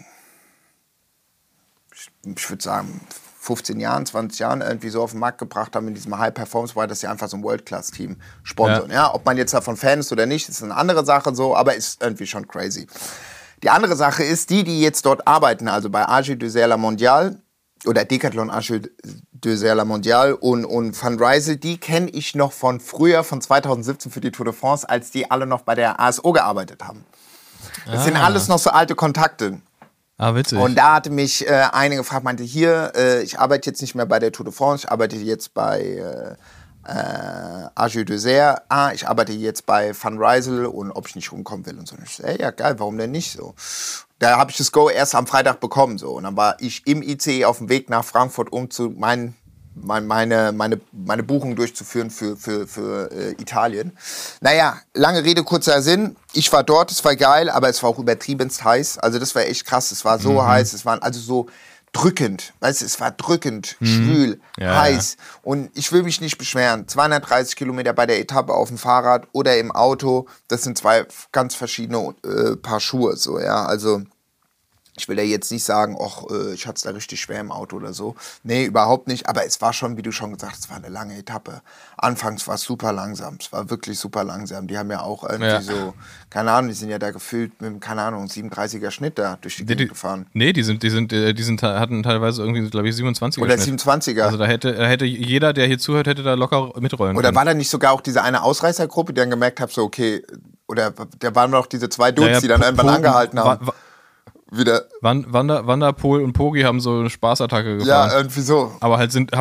ich würde sagen 15 Jahren, 20 Jahren irgendwie so auf den Markt gebracht haben in diesem High-Performance-Bereich, dass sie einfach so ein World-Class-Team sponsern. Ja, ob man jetzt davon Fan ist oder nicht, ist eine andere Sache so, aber ist irgendwie schon crazy. Die andere Sache ist, die jetzt dort arbeiten, also bei AG Deuxer Mondial oder Decathlon AG Deuxer Mondial und Van Rysel, die kenne ich noch von früher, von 2017 für die Tour de France, als die alle noch bei der ASO gearbeitet haben. Das sind alles noch so alte Kontakte. Ah, witzig. Und da hatte mich eine gefragt, meinte, hier, ich arbeite jetzt nicht mehr bei der Tour de France, ich arbeite jetzt bei AG Deuxer, ich arbeite jetzt bei Van Rysel und ob ich nicht rumkommen will und so. Und ich so, ey, ja geil, warum denn nicht so? Da habe ich das Go erst am Freitag bekommen so und dann war ich im ICE auf dem Weg nach Frankfurt, um zu meine Buchung durchzuführen für Italien. Naja, lange Rede, kurzer Sinn. Ich war dort, es war geil, aber es war auch übertriebenst heiß. Also das war echt krass. Es war so heiß, es war also so drückend. Weißt du, es war drückend, schwül, heiß. Ja. Und ich will mich nicht beschweren. 230 Kilometer bei der Etappe auf dem Fahrrad oder im Auto, das sind zwei ganz verschiedene Paar Schuhe. So, ja, also Ich will ja jetzt nicht sagen, ich hatte es da richtig schwer im Auto oder so. Nee, überhaupt nicht. Aber es war schon, wie du schon gesagt hast, es war eine lange Etappe. Anfangs war es super langsam. Es war wirklich super langsam. Die haben ja auch irgendwie so, keine Ahnung, die sind ja da gefühlt mit einem, keine Ahnung, 37er Schnitt da durch die Gegend gefahren. Nee, die hatten teilweise irgendwie, glaube ich, 27er Oder Schnitt. 27er. Also da hätte jeder, der hier zuhört, hätte da locker mitrollen Oder können. war da nicht sogar auch diese eine Ausreißergruppe, die dann gemerkt hat, so okay, oder da waren noch diese zwei Dudes, die dann irgendwann angehalten haben. Wieder. Wanda, Pol und Pogi haben so eine Spaßattacke gefahren. Ja, irgendwie so. Aber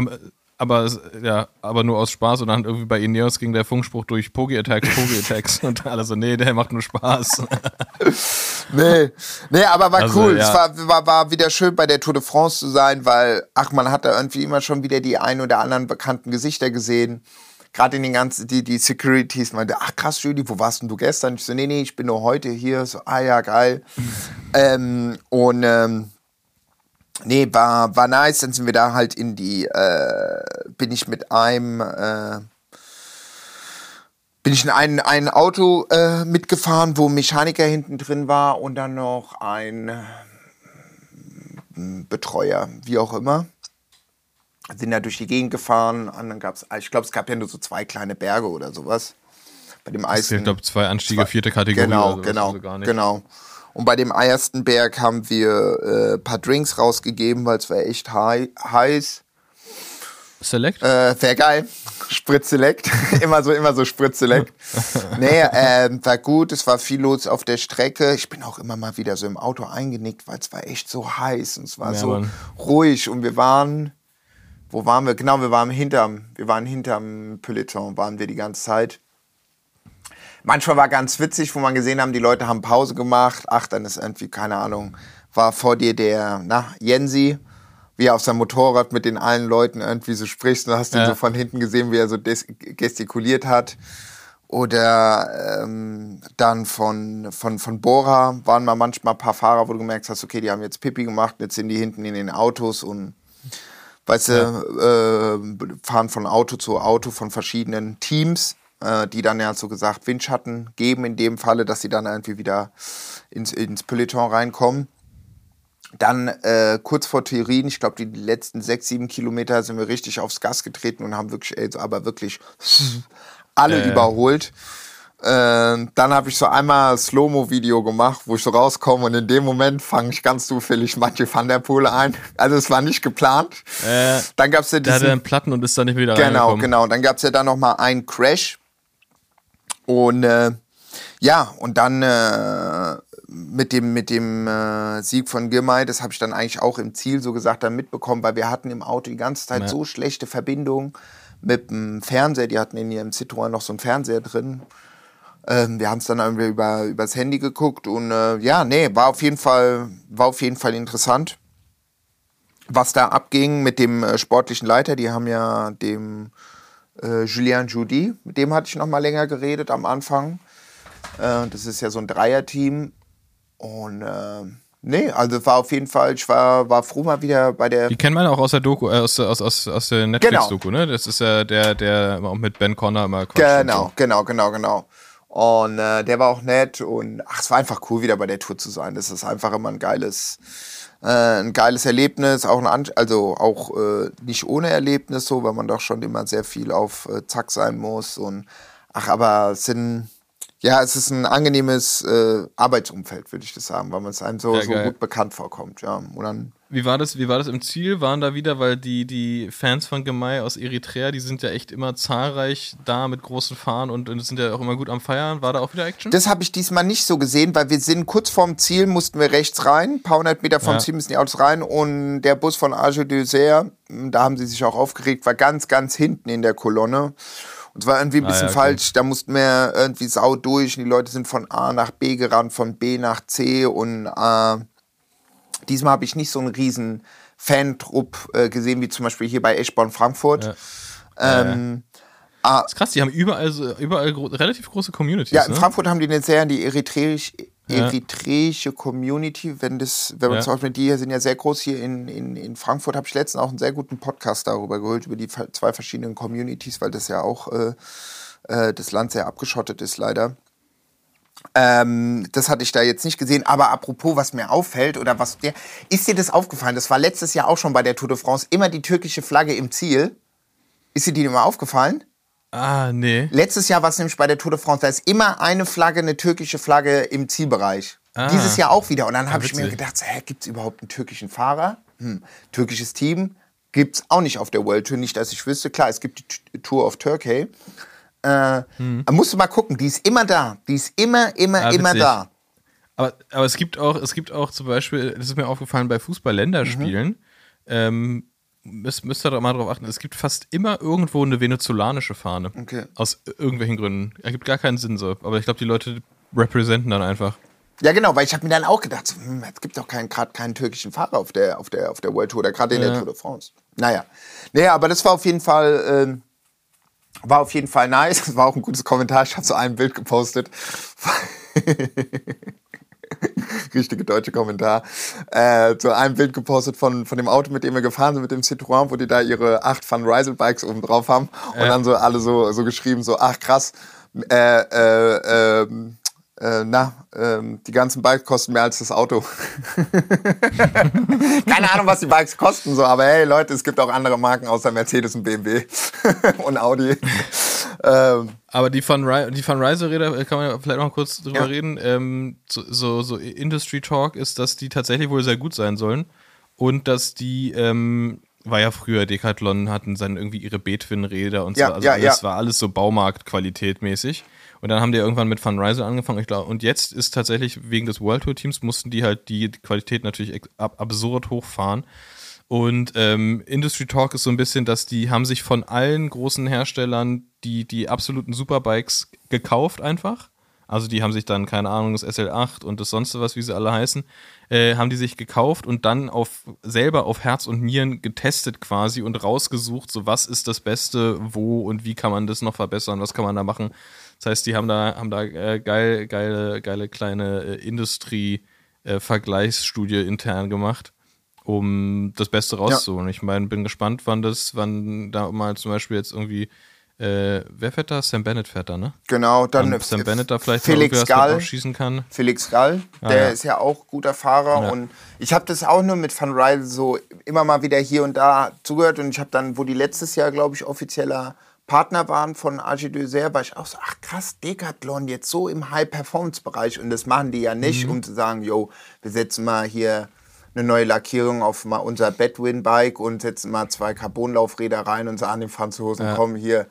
aber nur aus Spaß und dann irgendwie bei Ineos ging der Funkspruch durch Pogi Attacks und alle so, nee, der macht nur Spaß. Nee, aber war Also, cool. ja. Es war wieder schön bei der Tour de France zu sein, weil, man hat da irgendwie immer schon wieder die ein oder anderen bekannten Gesichter gesehen. Gerade in den ganzen, die Securities meinte, ach krass, Judy, wo warst denn du gestern? Ich so, nee, ich bin nur heute hier. So, ja, geil. War nice. Dann sind wir da halt bin ich in ein Auto mitgefahren, wo ein Mechaniker hinten drin war und dann noch ein Betreuer, wie auch immer. Sind da durch die Gegend gefahren und dann es gab ja nur so 2 kleine Berge oder sowas. Bei dem Ich glaube, 2 Anstiege, 4. Kategorie. Genau. Und bei dem ersten Berg haben wir ein paar Drinks rausgegeben, weil es war echt heiß. Select? Wäre geil. Spritz-Select. immer so Spritz-Select. War gut. Es war viel los auf der Strecke. Ich bin auch immer mal wieder so im Auto eingenickt, weil es war echt so heiß und es war so ruhig. Und wir waren... Wo waren wir? Genau, wir waren hinterm Peloton, waren wir die ganze Zeit. Manchmal war ganz witzig, wo man gesehen haben, die Leute haben Pause gemacht. Dann ist irgendwie, keine Ahnung, war vor dir der, Jensi, wie er auf seinem Motorrad mit den allen Leuten irgendwie so spricht. Du hast ihn so von hinten gesehen, wie er so gestikuliert hat. Oder dann von Bora waren mal manchmal ein paar Fahrer, wo du gemerkt hast, okay, die haben jetzt Pipi gemacht, jetzt sind die hinten in den Autos und weißt du, fahren von Auto zu Auto von verschiedenen Teams, die dann ja so gesagt Windschatten geben in dem Falle, dass sie dann irgendwie wieder ins Peloton reinkommen. Dann kurz vor Turin, ich glaube die letzten 6-7 Kilometer sind wir richtig aufs Gas getreten und haben wirklich alle überholt. Dann habe ich so einmal Slow-Mo-Video gemacht, wo ich so rauskomme und in dem Moment fange ich ganz zufällig Mathieu van der Poel ein. Also es war nicht geplant. Dann gab's ja der hatte einen Platten und ist dann nicht wieder reingekommen. Genau. Dann gab es ja dann nochmal einen Crash. Und und dann mit dem Sieg von Girmay, das habe ich dann eigentlich auch im Ziel so gesagt dann mitbekommen, weil wir hatten im Auto die ganze Zeit so schlechte Verbindung mit dem Fernseher. Die hatten in ihrem Citroën noch so einen Fernseher drin. Wir haben es dann irgendwie übers Handy geguckt und war auf jeden Fall interessant, was da abging mit dem sportlichen Leiter. Die haben ja dem Julien Joudy, mit dem hatte ich noch mal länger geredet am Anfang. Das ist ja so ein Dreierteam und also war auf jeden Fall, ich war froh mal wieder bei der... Die kennt man auch aus der Doku, aus der Netflix-Doku, ne? Das ist ja der auch mit Ben Connor immer quatscht. Genau. Und der war auch nett und es war einfach cool, wieder bei der Tour zu sein. Das ist einfach immer ein geiles Erlebnis, auch nicht ohne Erlebnis so, weil man doch schon immer sehr viel auf Zack sein muss. Und aber es ist ein angenehmes Arbeitsumfeld, würde ich das sagen, weil man es einem so gut bekannt vorkommt. Ja. Und dann Wie war das im Ziel? Waren da wieder, weil die Fans von Girmay aus Eritrea, die sind ja echt immer zahlreich da mit großen Fahnen und sind ja auch immer gut am Feiern. War da auch wieder Action? Das habe ich diesmal nicht so gesehen, weil wir sind kurz vorm Ziel, mussten wir rechts rein, ein paar hundert Meter vom Ziel müssen die Autos rein und der Bus von Arge d'Auxerre, da haben sie sich auch aufgeregt, war ganz, ganz hinten in der Kolonne. Und es war irgendwie ein bisschen falsch, da mussten wir irgendwie sau durch und die Leute sind von A nach B gerannt, von B nach C und diesmal habe ich nicht so einen riesen Fantrupp gesehen, wie zum Beispiel hier bei Eschborn Frankfurt. Das ist krass, die haben überall relativ große Communities. Ja, in Frankfurt haben die eine sehr, die eritreische Community, wenn man zum Beispiel, die hier sind ja sehr groß, hier in Frankfurt habe ich letztens auch einen sehr guten Podcast darüber gehört, über die 2 verschiedenen Communities, weil das ja auch das Land sehr abgeschottet ist leider. Das hatte ich da jetzt nicht gesehen. Aber apropos, was mir auffällt, oder ist dir das aufgefallen? Das war letztes Jahr auch schon bei der Tour de France, immer die türkische Flagge im Ziel. Ist dir mal aufgefallen? Ah, nee. Letztes Jahr war es nämlich bei der Tour de France, da ist immer eine türkische Flagge im Zielbereich. Dieses Jahr auch wieder. Und dann habe ich mir gedacht, gibt es überhaupt einen türkischen Fahrer? Türkisches Team gibt es auch nicht auf der World Tour, nicht, dass ich wüsste. Klar, es gibt die Tour of Turkey. Musst du mal gucken, die ist immer da. Die ist immer da. Aber es gibt auch zum Beispiel, das ist mir aufgefallen, bei Fußball-Länderspielen, müsst ihr doch mal drauf achten, es gibt fast immer irgendwo eine venezolanische Fahne. Okay. Aus irgendwelchen Gründen. Ergibt gar keinen Sinn so. Aber ich glaube, die Leute representen dann einfach. Ja, genau, weil ich habe mir dann auch gedacht, es gibt doch gerade keinen türkischen Fahrer auf der World Tour oder gerade in der Tour de France. Naja, aber das war auf jeden Fall nice. Das war auch ein gutes Kommentar. Ich habe so ein Bild gepostet. Richtige deutsche Kommentar. So ein Bild gepostet von dem Auto, mit dem wir gefahren sind, mit dem Citroën, wo die da ihre 8 Van Rysel Bikes oben drauf haben. Und dann so alle so geschrieben, so, ach krass, die ganzen Bikes kosten mehr als das Auto. Keine Ahnung, was die Bikes kosten, so, aber hey Leute, es gibt auch andere Marken außer Mercedes und BMW und Audi. Aber die Van Rysel-Räder, kann man ja vielleicht noch kurz drüber reden, so Industry Talk ist, dass die tatsächlich wohl sehr gut sein sollen und dass die, war ja früher, Decathlon hatten dann irgendwie ihre B-Twin-Räder und so, das war alles so Baumarkt-Qualität mäßig. Und dann haben die irgendwann mit Van Rysel angefangen, ich glaube, und jetzt ist tatsächlich wegen des World Tour Teams mussten die halt die Qualität natürlich absurd hochfahren. Und Industry Talk ist so ein bisschen, dass die haben sich von allen großen Herstellern die absoluten Superbikes gekauft einfach. Also die haben sich dann, keine Ahnung, das SL8 und das sonst was, wie sie alle heißen, haben die sich gekauft und dann selber auf Herz und Nieren getestet quasi und rausgesucht, so was ist das Beste, wo und wie kann man das noch verbessern, was kann man da machen. Das heißt, die haben da geile kleine Industrie-Vergleichsstudie intern gemacht, um das Beste rauszuholen. Ich meine, bin gespannt, wann da mal zum Beispiel jetzt irgendwie wer fährt da? Sam Bennett fährt da, ne? Genau, dann Sam Bennett da vielleicht Felix Gall schießen kann. Felix Gall, der ist ja auch guter Fahrer und ich habe das auch nur mit Van Rysel so immer mal wieder hier und da zugehört und ich habe dann, wo die letztes Jahr, glaube ich, offizieller Partner waren von AG Dessert, war ich auch so, ach krass, Decathlon jetzt so im High-Performance-Bereich und das machen die ja nicht, um zu sagen, wir setzen mal hier eine neue Lackierung auf mal unser Bedwin-Bike und setzen mal 2 Carbonlaufräder rein und sagen den Franzosen, komm hier,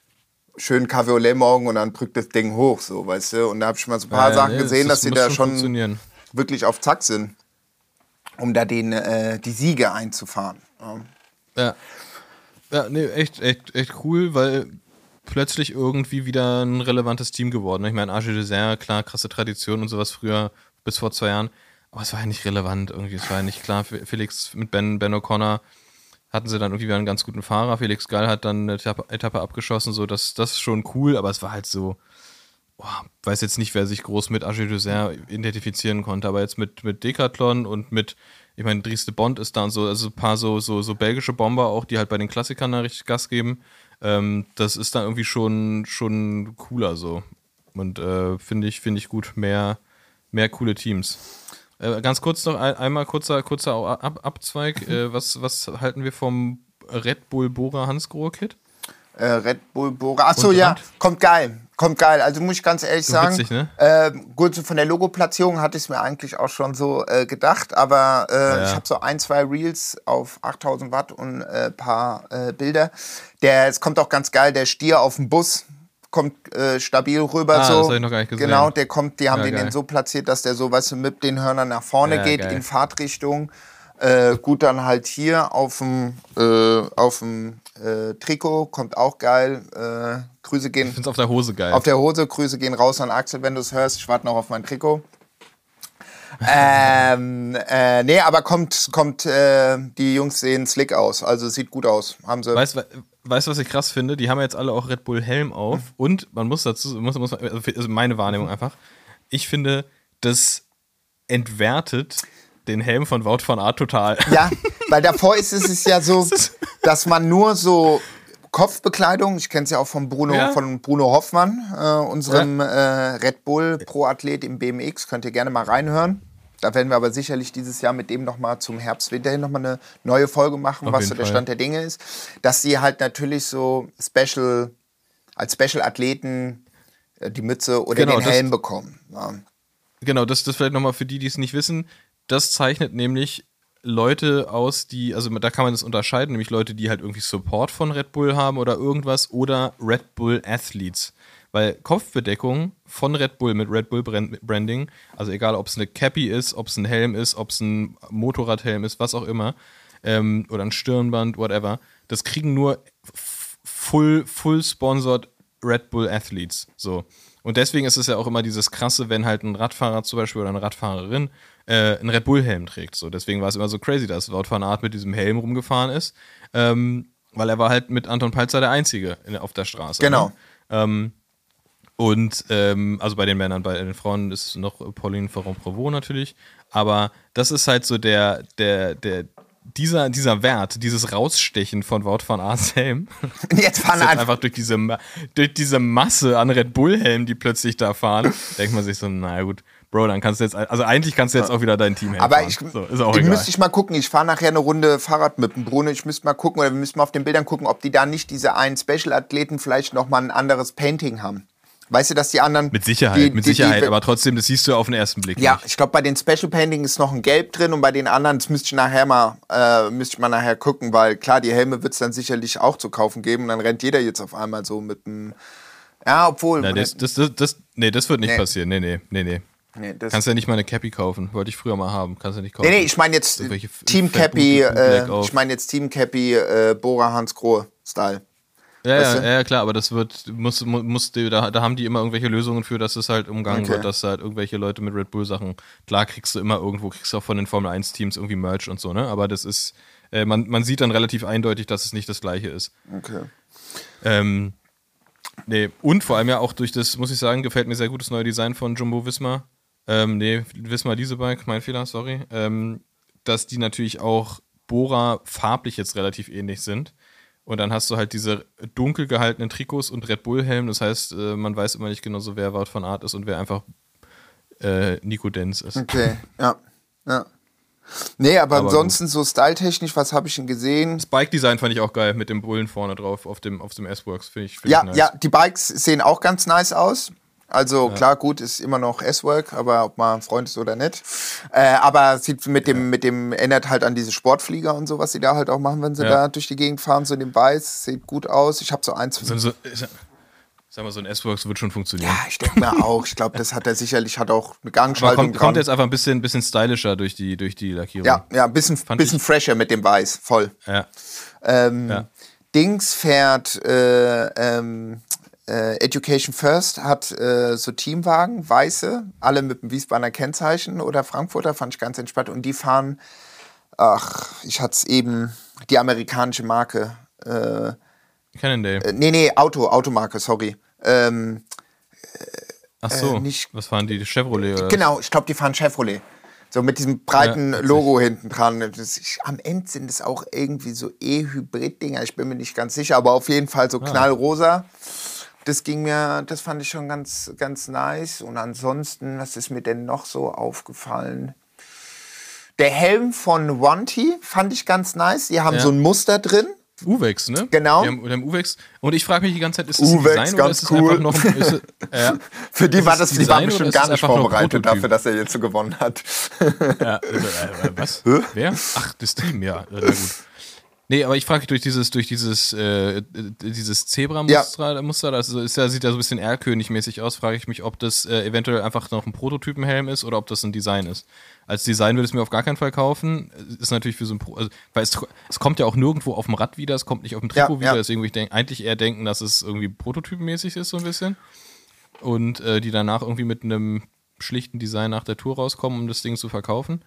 schön Cabriolet morgen und dann drückt das Ding hoch, so, weißt du. Und da habe ich mal so ein paar Sachen gesehen, dass sie da schon wirklich auf Zack sind, um da die Siege einzufahren. Ja, nee, echt cool, weil plötzlich irgendwie wieder ein relevantes Team geworden. Ich meine, AG Dessert, klar, krasse Tradition und sowas früher, bis vor 2 Jahren. Aber es war ja nicht relevant irgendwie. Es war ja nicht klar. Felix mit Ben O'Connor hatten sie dann irgendwie wieder einen ganz guten Fahrer. Felix Gall hat dann eine Etappe abgeschossen, so das ist schon cool, aber es war halt so, weiß jetzt nicht, wer sich groß mit AG Dessert identifizieren konnte, aber jetzt mit Decathlon und ich meine, Dries de Bond ist da und so, also ein paar so belgische Bomber auch, die halt bei den Klassikern da richtig Gas geben. Das ist dann irgendwie schon cooler so. Und finde ich gut, mehr coole Teams. Ganz kurz noch, einmal kurzer Abzweig. Was halten wir vom Red Bull Bora Hansgrohe Kit? Red Bull Bora, achso, ja, kommt geil. Also muss ich ganz ehrlich sagen, witzig, ne? Gut, so von der Logoplatzierung hatte ich es mir eigentlich auch schon so gedacht, aber ich habe so 1-2 Reels auf 8000 Watt und ein paar Bilder. Es kommt auch ganz geil, der Stier auf dem Bus kommt stabil rüber. So. Das hab ich noch gar nicht gesehen. Genau, die haben den so platziert, dass der so, weißt du, mit den Hörnern nach vorne geht, geil. In Fahrtrichtung. Gut, dann halt hier auf dem Trikot, kommt auch geil. Grüße gehen. Ich find's auf der Hose geil. Auf der Hose, Grüße gehen raus an Axel, wenn du es hörst. Ich warte noch auf mein Trikot. Nee, aber kommt die Jungs sehen slick aus. Also sieht gut aus. Haben sie. Weißt du, was ich krass finde? Die haben jetzt alle auch Red Bull Helm auf. Und man muss dazu, also meine Wahrnehmung einfach, ich finde, das entwertet den Helm von Wout van Aert total. Ja, weil davor ist es ja so, dass man nur so Kopfbekleidung. Ich kenne es ja auch von Bruno Hoffmann, unserem Red Bull Pro-Athlet im BMX. Könnt ihr gerne mal reinhören. Da werden wir aber sicherlich dieses Jahr mit dem nochmal zum Herbst wieder nochmal eine neue Folge machen, was so der Stand der Dinge ist. Dass sie halt natürlich so als Special-Athleten die Mütze oder den Helm bekommen. Ja. Genau, das vielleicht nochmal für die es nicht wissen. Das zeichnet nämlich Leute aus, also da kann man das unterscheiden, nämlich Leute, die halt irgendwie Support von Red Bull haben oder irgendwas oder Red Bull Athletes. Weil Kopfbedeckung von Red Bull mit Red Bull Branding, also egal ob es eine Cappy ist, ob es ein Helm ist, ob es ein Motorradhelm ist, was auch immer, oder ein Stirnband, whatever, das kriegen nur full sponsored Red Bull Athletes. So. Und deswegen ist es ja auch immer dieses Krasse, wenn halt ein Radfahrer zum Beispiel oder eine Radfahrerin einen Red Bull-Helm trägt. So. Deswegen war es immer so crazy, dass Wout van Aert mit diesem Helm rumgefahren ist, weil er war halt mit Anton Palzer der Einzige auf der Straße. Genau. Ne? Also bei den Männern, bei den Frauen ist noch Pauline Ferrand-Prévot natürlich, aber das ist halt so dieser Wert, dieses Rausstechen von Wout van Aerts Helm. Jetzt fahren einfach durch diese Masse an Red Bull-Helmen, die plötzlich da fahren, denkt man sich so, naja gut, Bro, dann kannst du jetzt, also eigentlich kannst du jetzt auch wieder dein Team helfen. Aber ist auch egal. Müsste ich mal gucken, ich fahre nachher eine Runde Fahrrad mit dem Bruno, ich müsste mal gucken, oder wir müssen mal auf den Bildern gucken, ob die da nicht diese einen Special-Athleten vielleicht nochmal ein anderes Painting haben. Weißt du, dass die anderen... Mit Sicherheit, aber trotzdem, das siehst du auf den ersten Blick ja, nicht. Ich glaube, bei den Special Painting ist noch ein Gelb drin und bei den anderen, das müsste ich mal nachher gucken, weil klar, die Helme wird es dann sicherlich auch zu kaufen geben und dann rennt jeder jetzt auf einmal so mit einem... Ja, obwohl... Ja, das wird nicht passieren, nee. Kannst ja nicht mal eine Cappy kaufen. Wollte ich früher mal haben. Kannst du nicht kaufen. Nee, ich meine jetzt Team Cappy, Bora Hans Grohe Style. Ja, klar, aber das da haben die immer irgendwelche Lösungen für, dass es halt umgangen wird, dass halt irgendwelche Leute mit Red Bull Sachen, klar kriegst du auch von den Formel 1 Teams irgendwie Merch und so, ne? Aber das ist, man sieht dann relativ eindeutig, dass es nicht das Gleiche ist. Okay. Nee, und vor allem ja auch durch das, muss ich sagen, gefällt mir sehr gut das neue Design von Jumbo Visma. Visma Leasebike, mein Fehler, sorry. Dass die natürlich auch Bora farblich jetzt relativ ähnlich sind. Und dann hast du halt diese dunkel gehaltenen Trikots und Red Bull-Helm. Das heißt, man weiß immer nicht genau so, wer Wout van Aert ist und wer einfach Nico Denz ist. Okay, ja. Nee, aber ansonsten gut. So styletechnisch, was habe ich denn gesehen? Das Bike-Design fand ich auch geil, mit dem Bullen vorne drauf auf dem S-Works, finde ich nice. Ja, die Bikes sehen auch ganz nice aus. Also klar, gut, ist immer noch S-Work, aber ob man ein Freund ist oder nicht. Aber sieht mit dem erinnert halt an diese Sportflieger und so, was sie da halt auch machen, wenn sie da durch die Gegend fahren, so in dem Weiß, sieht gut aus. Ich habe so eins... Sag mal, so ein S-Works wird schon funktionieren. Ja, ich denke mir auch. Ich glaube, das hat er sicherlich, hat auch eine Gangschaltung kommt jetzt einfach ein bisschen stylischer durch die Lackierung. Ja, ein bisschen fresher mit dem Weiß, voll. Ja. Dings fährt Education First, hat so Teamwagen, weiße, alle mit dem Wiesbadener Kennzeichen oder Frankfurter, fand ich ganz entspannt. Und die fahren, ich hatte es eben, die amerikanische Marke. Cannondale. Automarke, sorry. Ach so, was fahren die? Chevrolet? Oder genau, ich glaube, die fahren Chevrolet. So mit diesem breiten Logo hinten dran. Am Ende sind es auch irgendwie so E-Hybrid-Dinger, ich bin mir nicht ganz sicher, aber auf jeden Fall so knallrosa. Das fand ich schon ganz, ganz nice. Und ansonsten, was ist mir denn noch so aufgefallen? Der Helm von Wanty fand ich ganz nice. Die haben so ein Muster drin. Uvex, ne? Genau. Die haben Uvex. Und ich frage mich die ganze Zeit, ist das ein Design oder ist es cool. einfach noch für die war die waren bestimmt gar nicht vorbereitet dafür, dass er jetzt so gewonnen hat. Was? Wer? Ach, das Team, ja. Na gut. Nee, aber ich frage mich durch dieses Zebra-Muster, das sieht ja so ein bisschen Erlkönig-mäßig aus, frage ich mich, ob das eventuell einfach noch ein Prototypenhelm ist oder ob das ein Design ist. Als Design würde ich es mir auf gar keinen Fall kaufen. Ist natürlich für so ein weil es kommt ja auch nirgendwo auf dem Rad wieder, es kommt nicht auf dem Trikot wieder, deswegen würde ich eigentlich eher denken, dass es irgendwie prototypenmäßig ist, so ein bisschen. Und die danach irgendwie mit einem schlichten Design nach der Tour rauskommen, um das Ding zu verkaufen.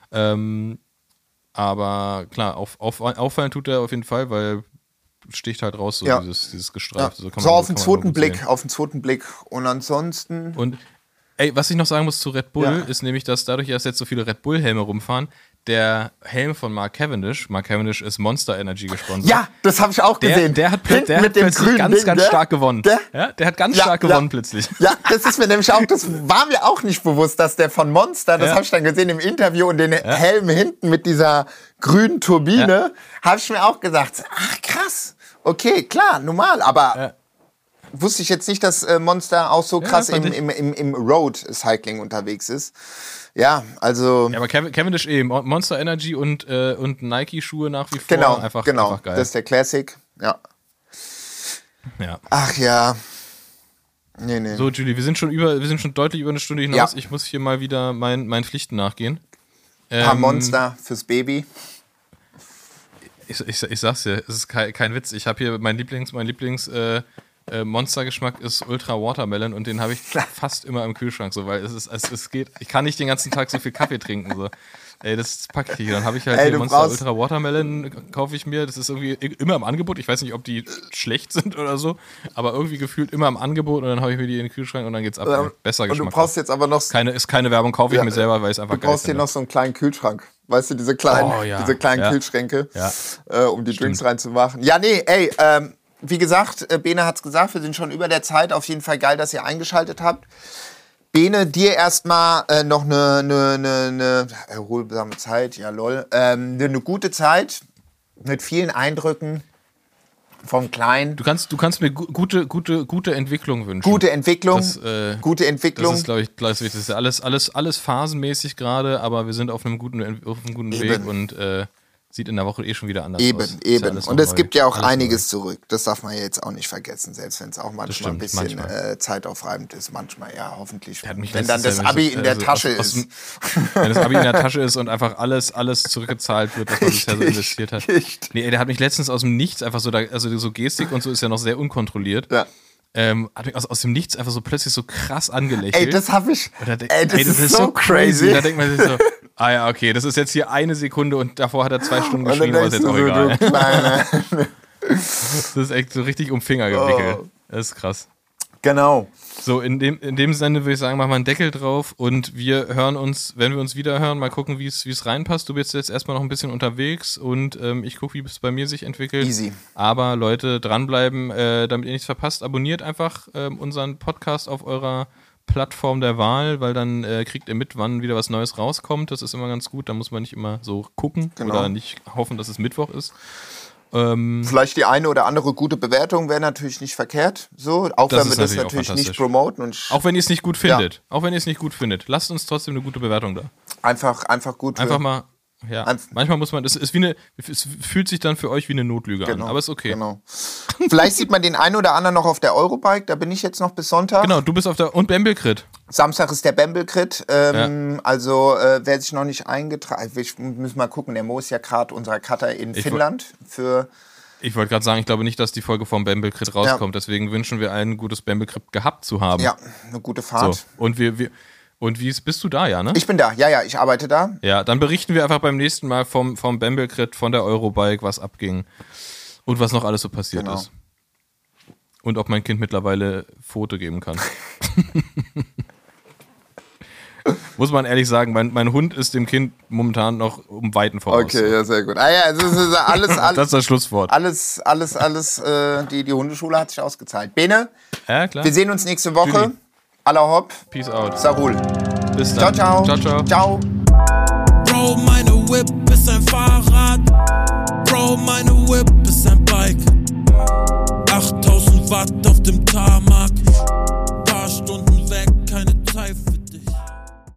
Aber klar, auffallen tut er auf jeden Fall, weil sticht halt raus, so dieses Gestreifte. Ja. So auf den zweiten Blick. Und ansonsten... Und was ich noch sagen muss zu Red Bull, ist nämlich, dass dadurch, dass jetzt so viele Red Bull-Helme rumfahren, der Helm von Mark Cavendish. Mark Cavendish ist Monster Energy gesponsert. Ja, das habe ich auch gesehen. Der hat mit dem plötzlich grünen ganz Ding, stark gewonnen. Der hat ganz stark gewonnen plötzlich. Ja, das ist mir nämlich auch, das war mir auch nicht bewusst, dass der von Monster, das habe ich dann gesehen im Interview und den Helm hinten mit dieser grünen Turbine, habe ich mir auch gesagt, ach krass, okay, klar, normal, aber wusste ich jetzt nicht, dass Monster auch so krass im Road-Cycling unterwegs ist. Ja, also... Ja, aber Cavendish Monster Energy und Nike-Schuhe nach wie vor genau, einfach geil. Das ist der Classic, ja. Ja. Ach ja. Nee. So, Julie, wir sind schon deutlich über eine Stunde hinaus. Ja. Ich muss hier mal wieder meinen Pflichten nachgehen. Ein paar Monster fürs Baby. Ich sag's dir, es ist kein Witz. Ich habe hier mein Lieblings Monstergeschmack ist Ultra Watermelon und den habe ich fast immer im Kühlschrank, so, weil es geht, ich kann nicht den ganzen Tag so viel Kaffee trinken, so. Ey, das packe ich hier. Dann habe ich halt den Monster Ultra Watermelon, kaufe ich mir. Das ist irgendwie immer im Angebot. Ich weiß nicht, ob die schlecht sind oder so, aber irgendwie gefühlt immer im Angebot und dann habe ich mir die in den Kühlschrank und dann geht's ab. Besser Geschmack. Und du brauchst jetzt aber noch... Ist keine Werbung, kaufe ich mir selber, weil ich es einfach geil finde. Du brauchst hier noch so einen kleinen Kühlschrank. Weißt du, diese kleinen Kühlschränke, um die Drinks reinzumachen. Ja, nee, ey, wie gesagt, Bene hat's gesagt, wir sind schon über der Zeit. Auf jeden Fall geil, dass ihr eingeschaltet habt. Bene, dir erstmal noch eine erholsame Zeit, ja lol. Eine gute Zeit mit vielen Eindrücken vom Kleinen. Du kannst mir gute Entwicklung wünschen. Gute Entwicklung. Gute Entwicklung. Das ist, glaube ich, das Wichtigste. Alles phasenmäßig gerade, aber wir sind auf einem guten Weg und sieht in der Woche schon wieder anders aus. Eben. Und es gibt ja auch einiges zurück. Das darf man ja jetzt auch nicht vergessen, selbst wenn es auch manchmal ein bisschen zeitaufreibend ist. Manchmal, ja, hoffentlich. Wenn dann das Abi in der Tasche ist. Wenn das Abi in der Tasche ist und einfach alles zurückgezahlt wird, was man bisher so investiert hat. Nee, der hat mich letztens aus dem Nichts einfach so, so Gestik und so ist ja noch sehr unkontrolliert. Ja. Hat mich aus dem Nichts einfach so plötzlich so krass angelächelt. Ey, das hab ich. Das ist so crazy. Da denkt man sich so, ja, okay, das ist jetzt hier 1 Sekunde und davor hat er 2 Stunden geschrieben, aber ist jetzt auch egal. Das ist echt so richtig um Finger gewickelt. Das ist krass. Genau. So, in dem Sinne würde ich sagen, machen wir einen Deckel drauf und wir hören uns, wenn wir uns wieder hören, mal gucken, wie es reinpasst. Du bist jetzt erstmal noch ein bisschen unterwegs und ich gucke, wie es bei mir sich entwickelt. Easy. Aber Leute, dranbleiben, damit ihr nichts verpasst. Abonniert einfach unseren Podcast auf eurer Plattform der Wahl, weil dann kriegt ihr mit, wann wieder was Neues rauskommt. Das ist immer ganz gut. Da muss man nicht immer so gucken oder nicht hoffen, dass es Mittwoch ist. Vielleicht die eine oder andere gute Bewertung wäre natürlich nicht verkehrt. So, auch wenn wir das natürlich nicht promoten. Auch wenn ihr es nicht gut findet. Ja. Auch wenn ihr es nicht gut findet. Lasst uns trotzdem eine gute Bewertung da. Einfach gut. Einfach mal. Ja, manchmal muss man, es fühlt sich dann für euch wie eine Notlüge an, aber ist okay. Genau. Vielleicht sieht man den einen oder anderen noch auf der Eurobike, da bin ich jetzt noch bis Sonntag. Genau, du bist und Bamble-Crit. Samstag ist der Bamble-Crit, also wer sich noch nicht eingetragen, wir müssen mal gucken, der Mo ist ja gerade unser Cutter in Finnland Ich wollte gerade sagen, ich glaube nicht, dass die Folge vom Bamble-Crit rauskommt, deswegen wünschen wir allen ein gutes Bamble-Crit gehabt zu haben. Ja, eine gute Fahrt. So, und bist du da, ja, ne? Ich bin da, ja, ich arbeite da. Ja, dann berichten wir einfach beim nächsten Mal vom Bamble-Crit, von der Eurobike, was abging und was noch alles so passiert ist. Und ob mein Kind mittlerweile Foto geben kann. Muss man ehrlich sagen, mein Hund ist dem Kind momentan noch um Weiten voraus. Okay, ja, sehr gut. Also es ist alles das ist das Schlusswort. Alles, die Hundeschule hat sich ausgezahlt. Bene, ja, klar. Wir sehen uns nächste Woche. Julie. Allah hopp. Peace out. Sarul. Bis dann. Ciao. Bro, meine Whip ist ein Fahrrad. Bro, meine Whip ist ein Bike. 8000 Watt auf dem Tarmac.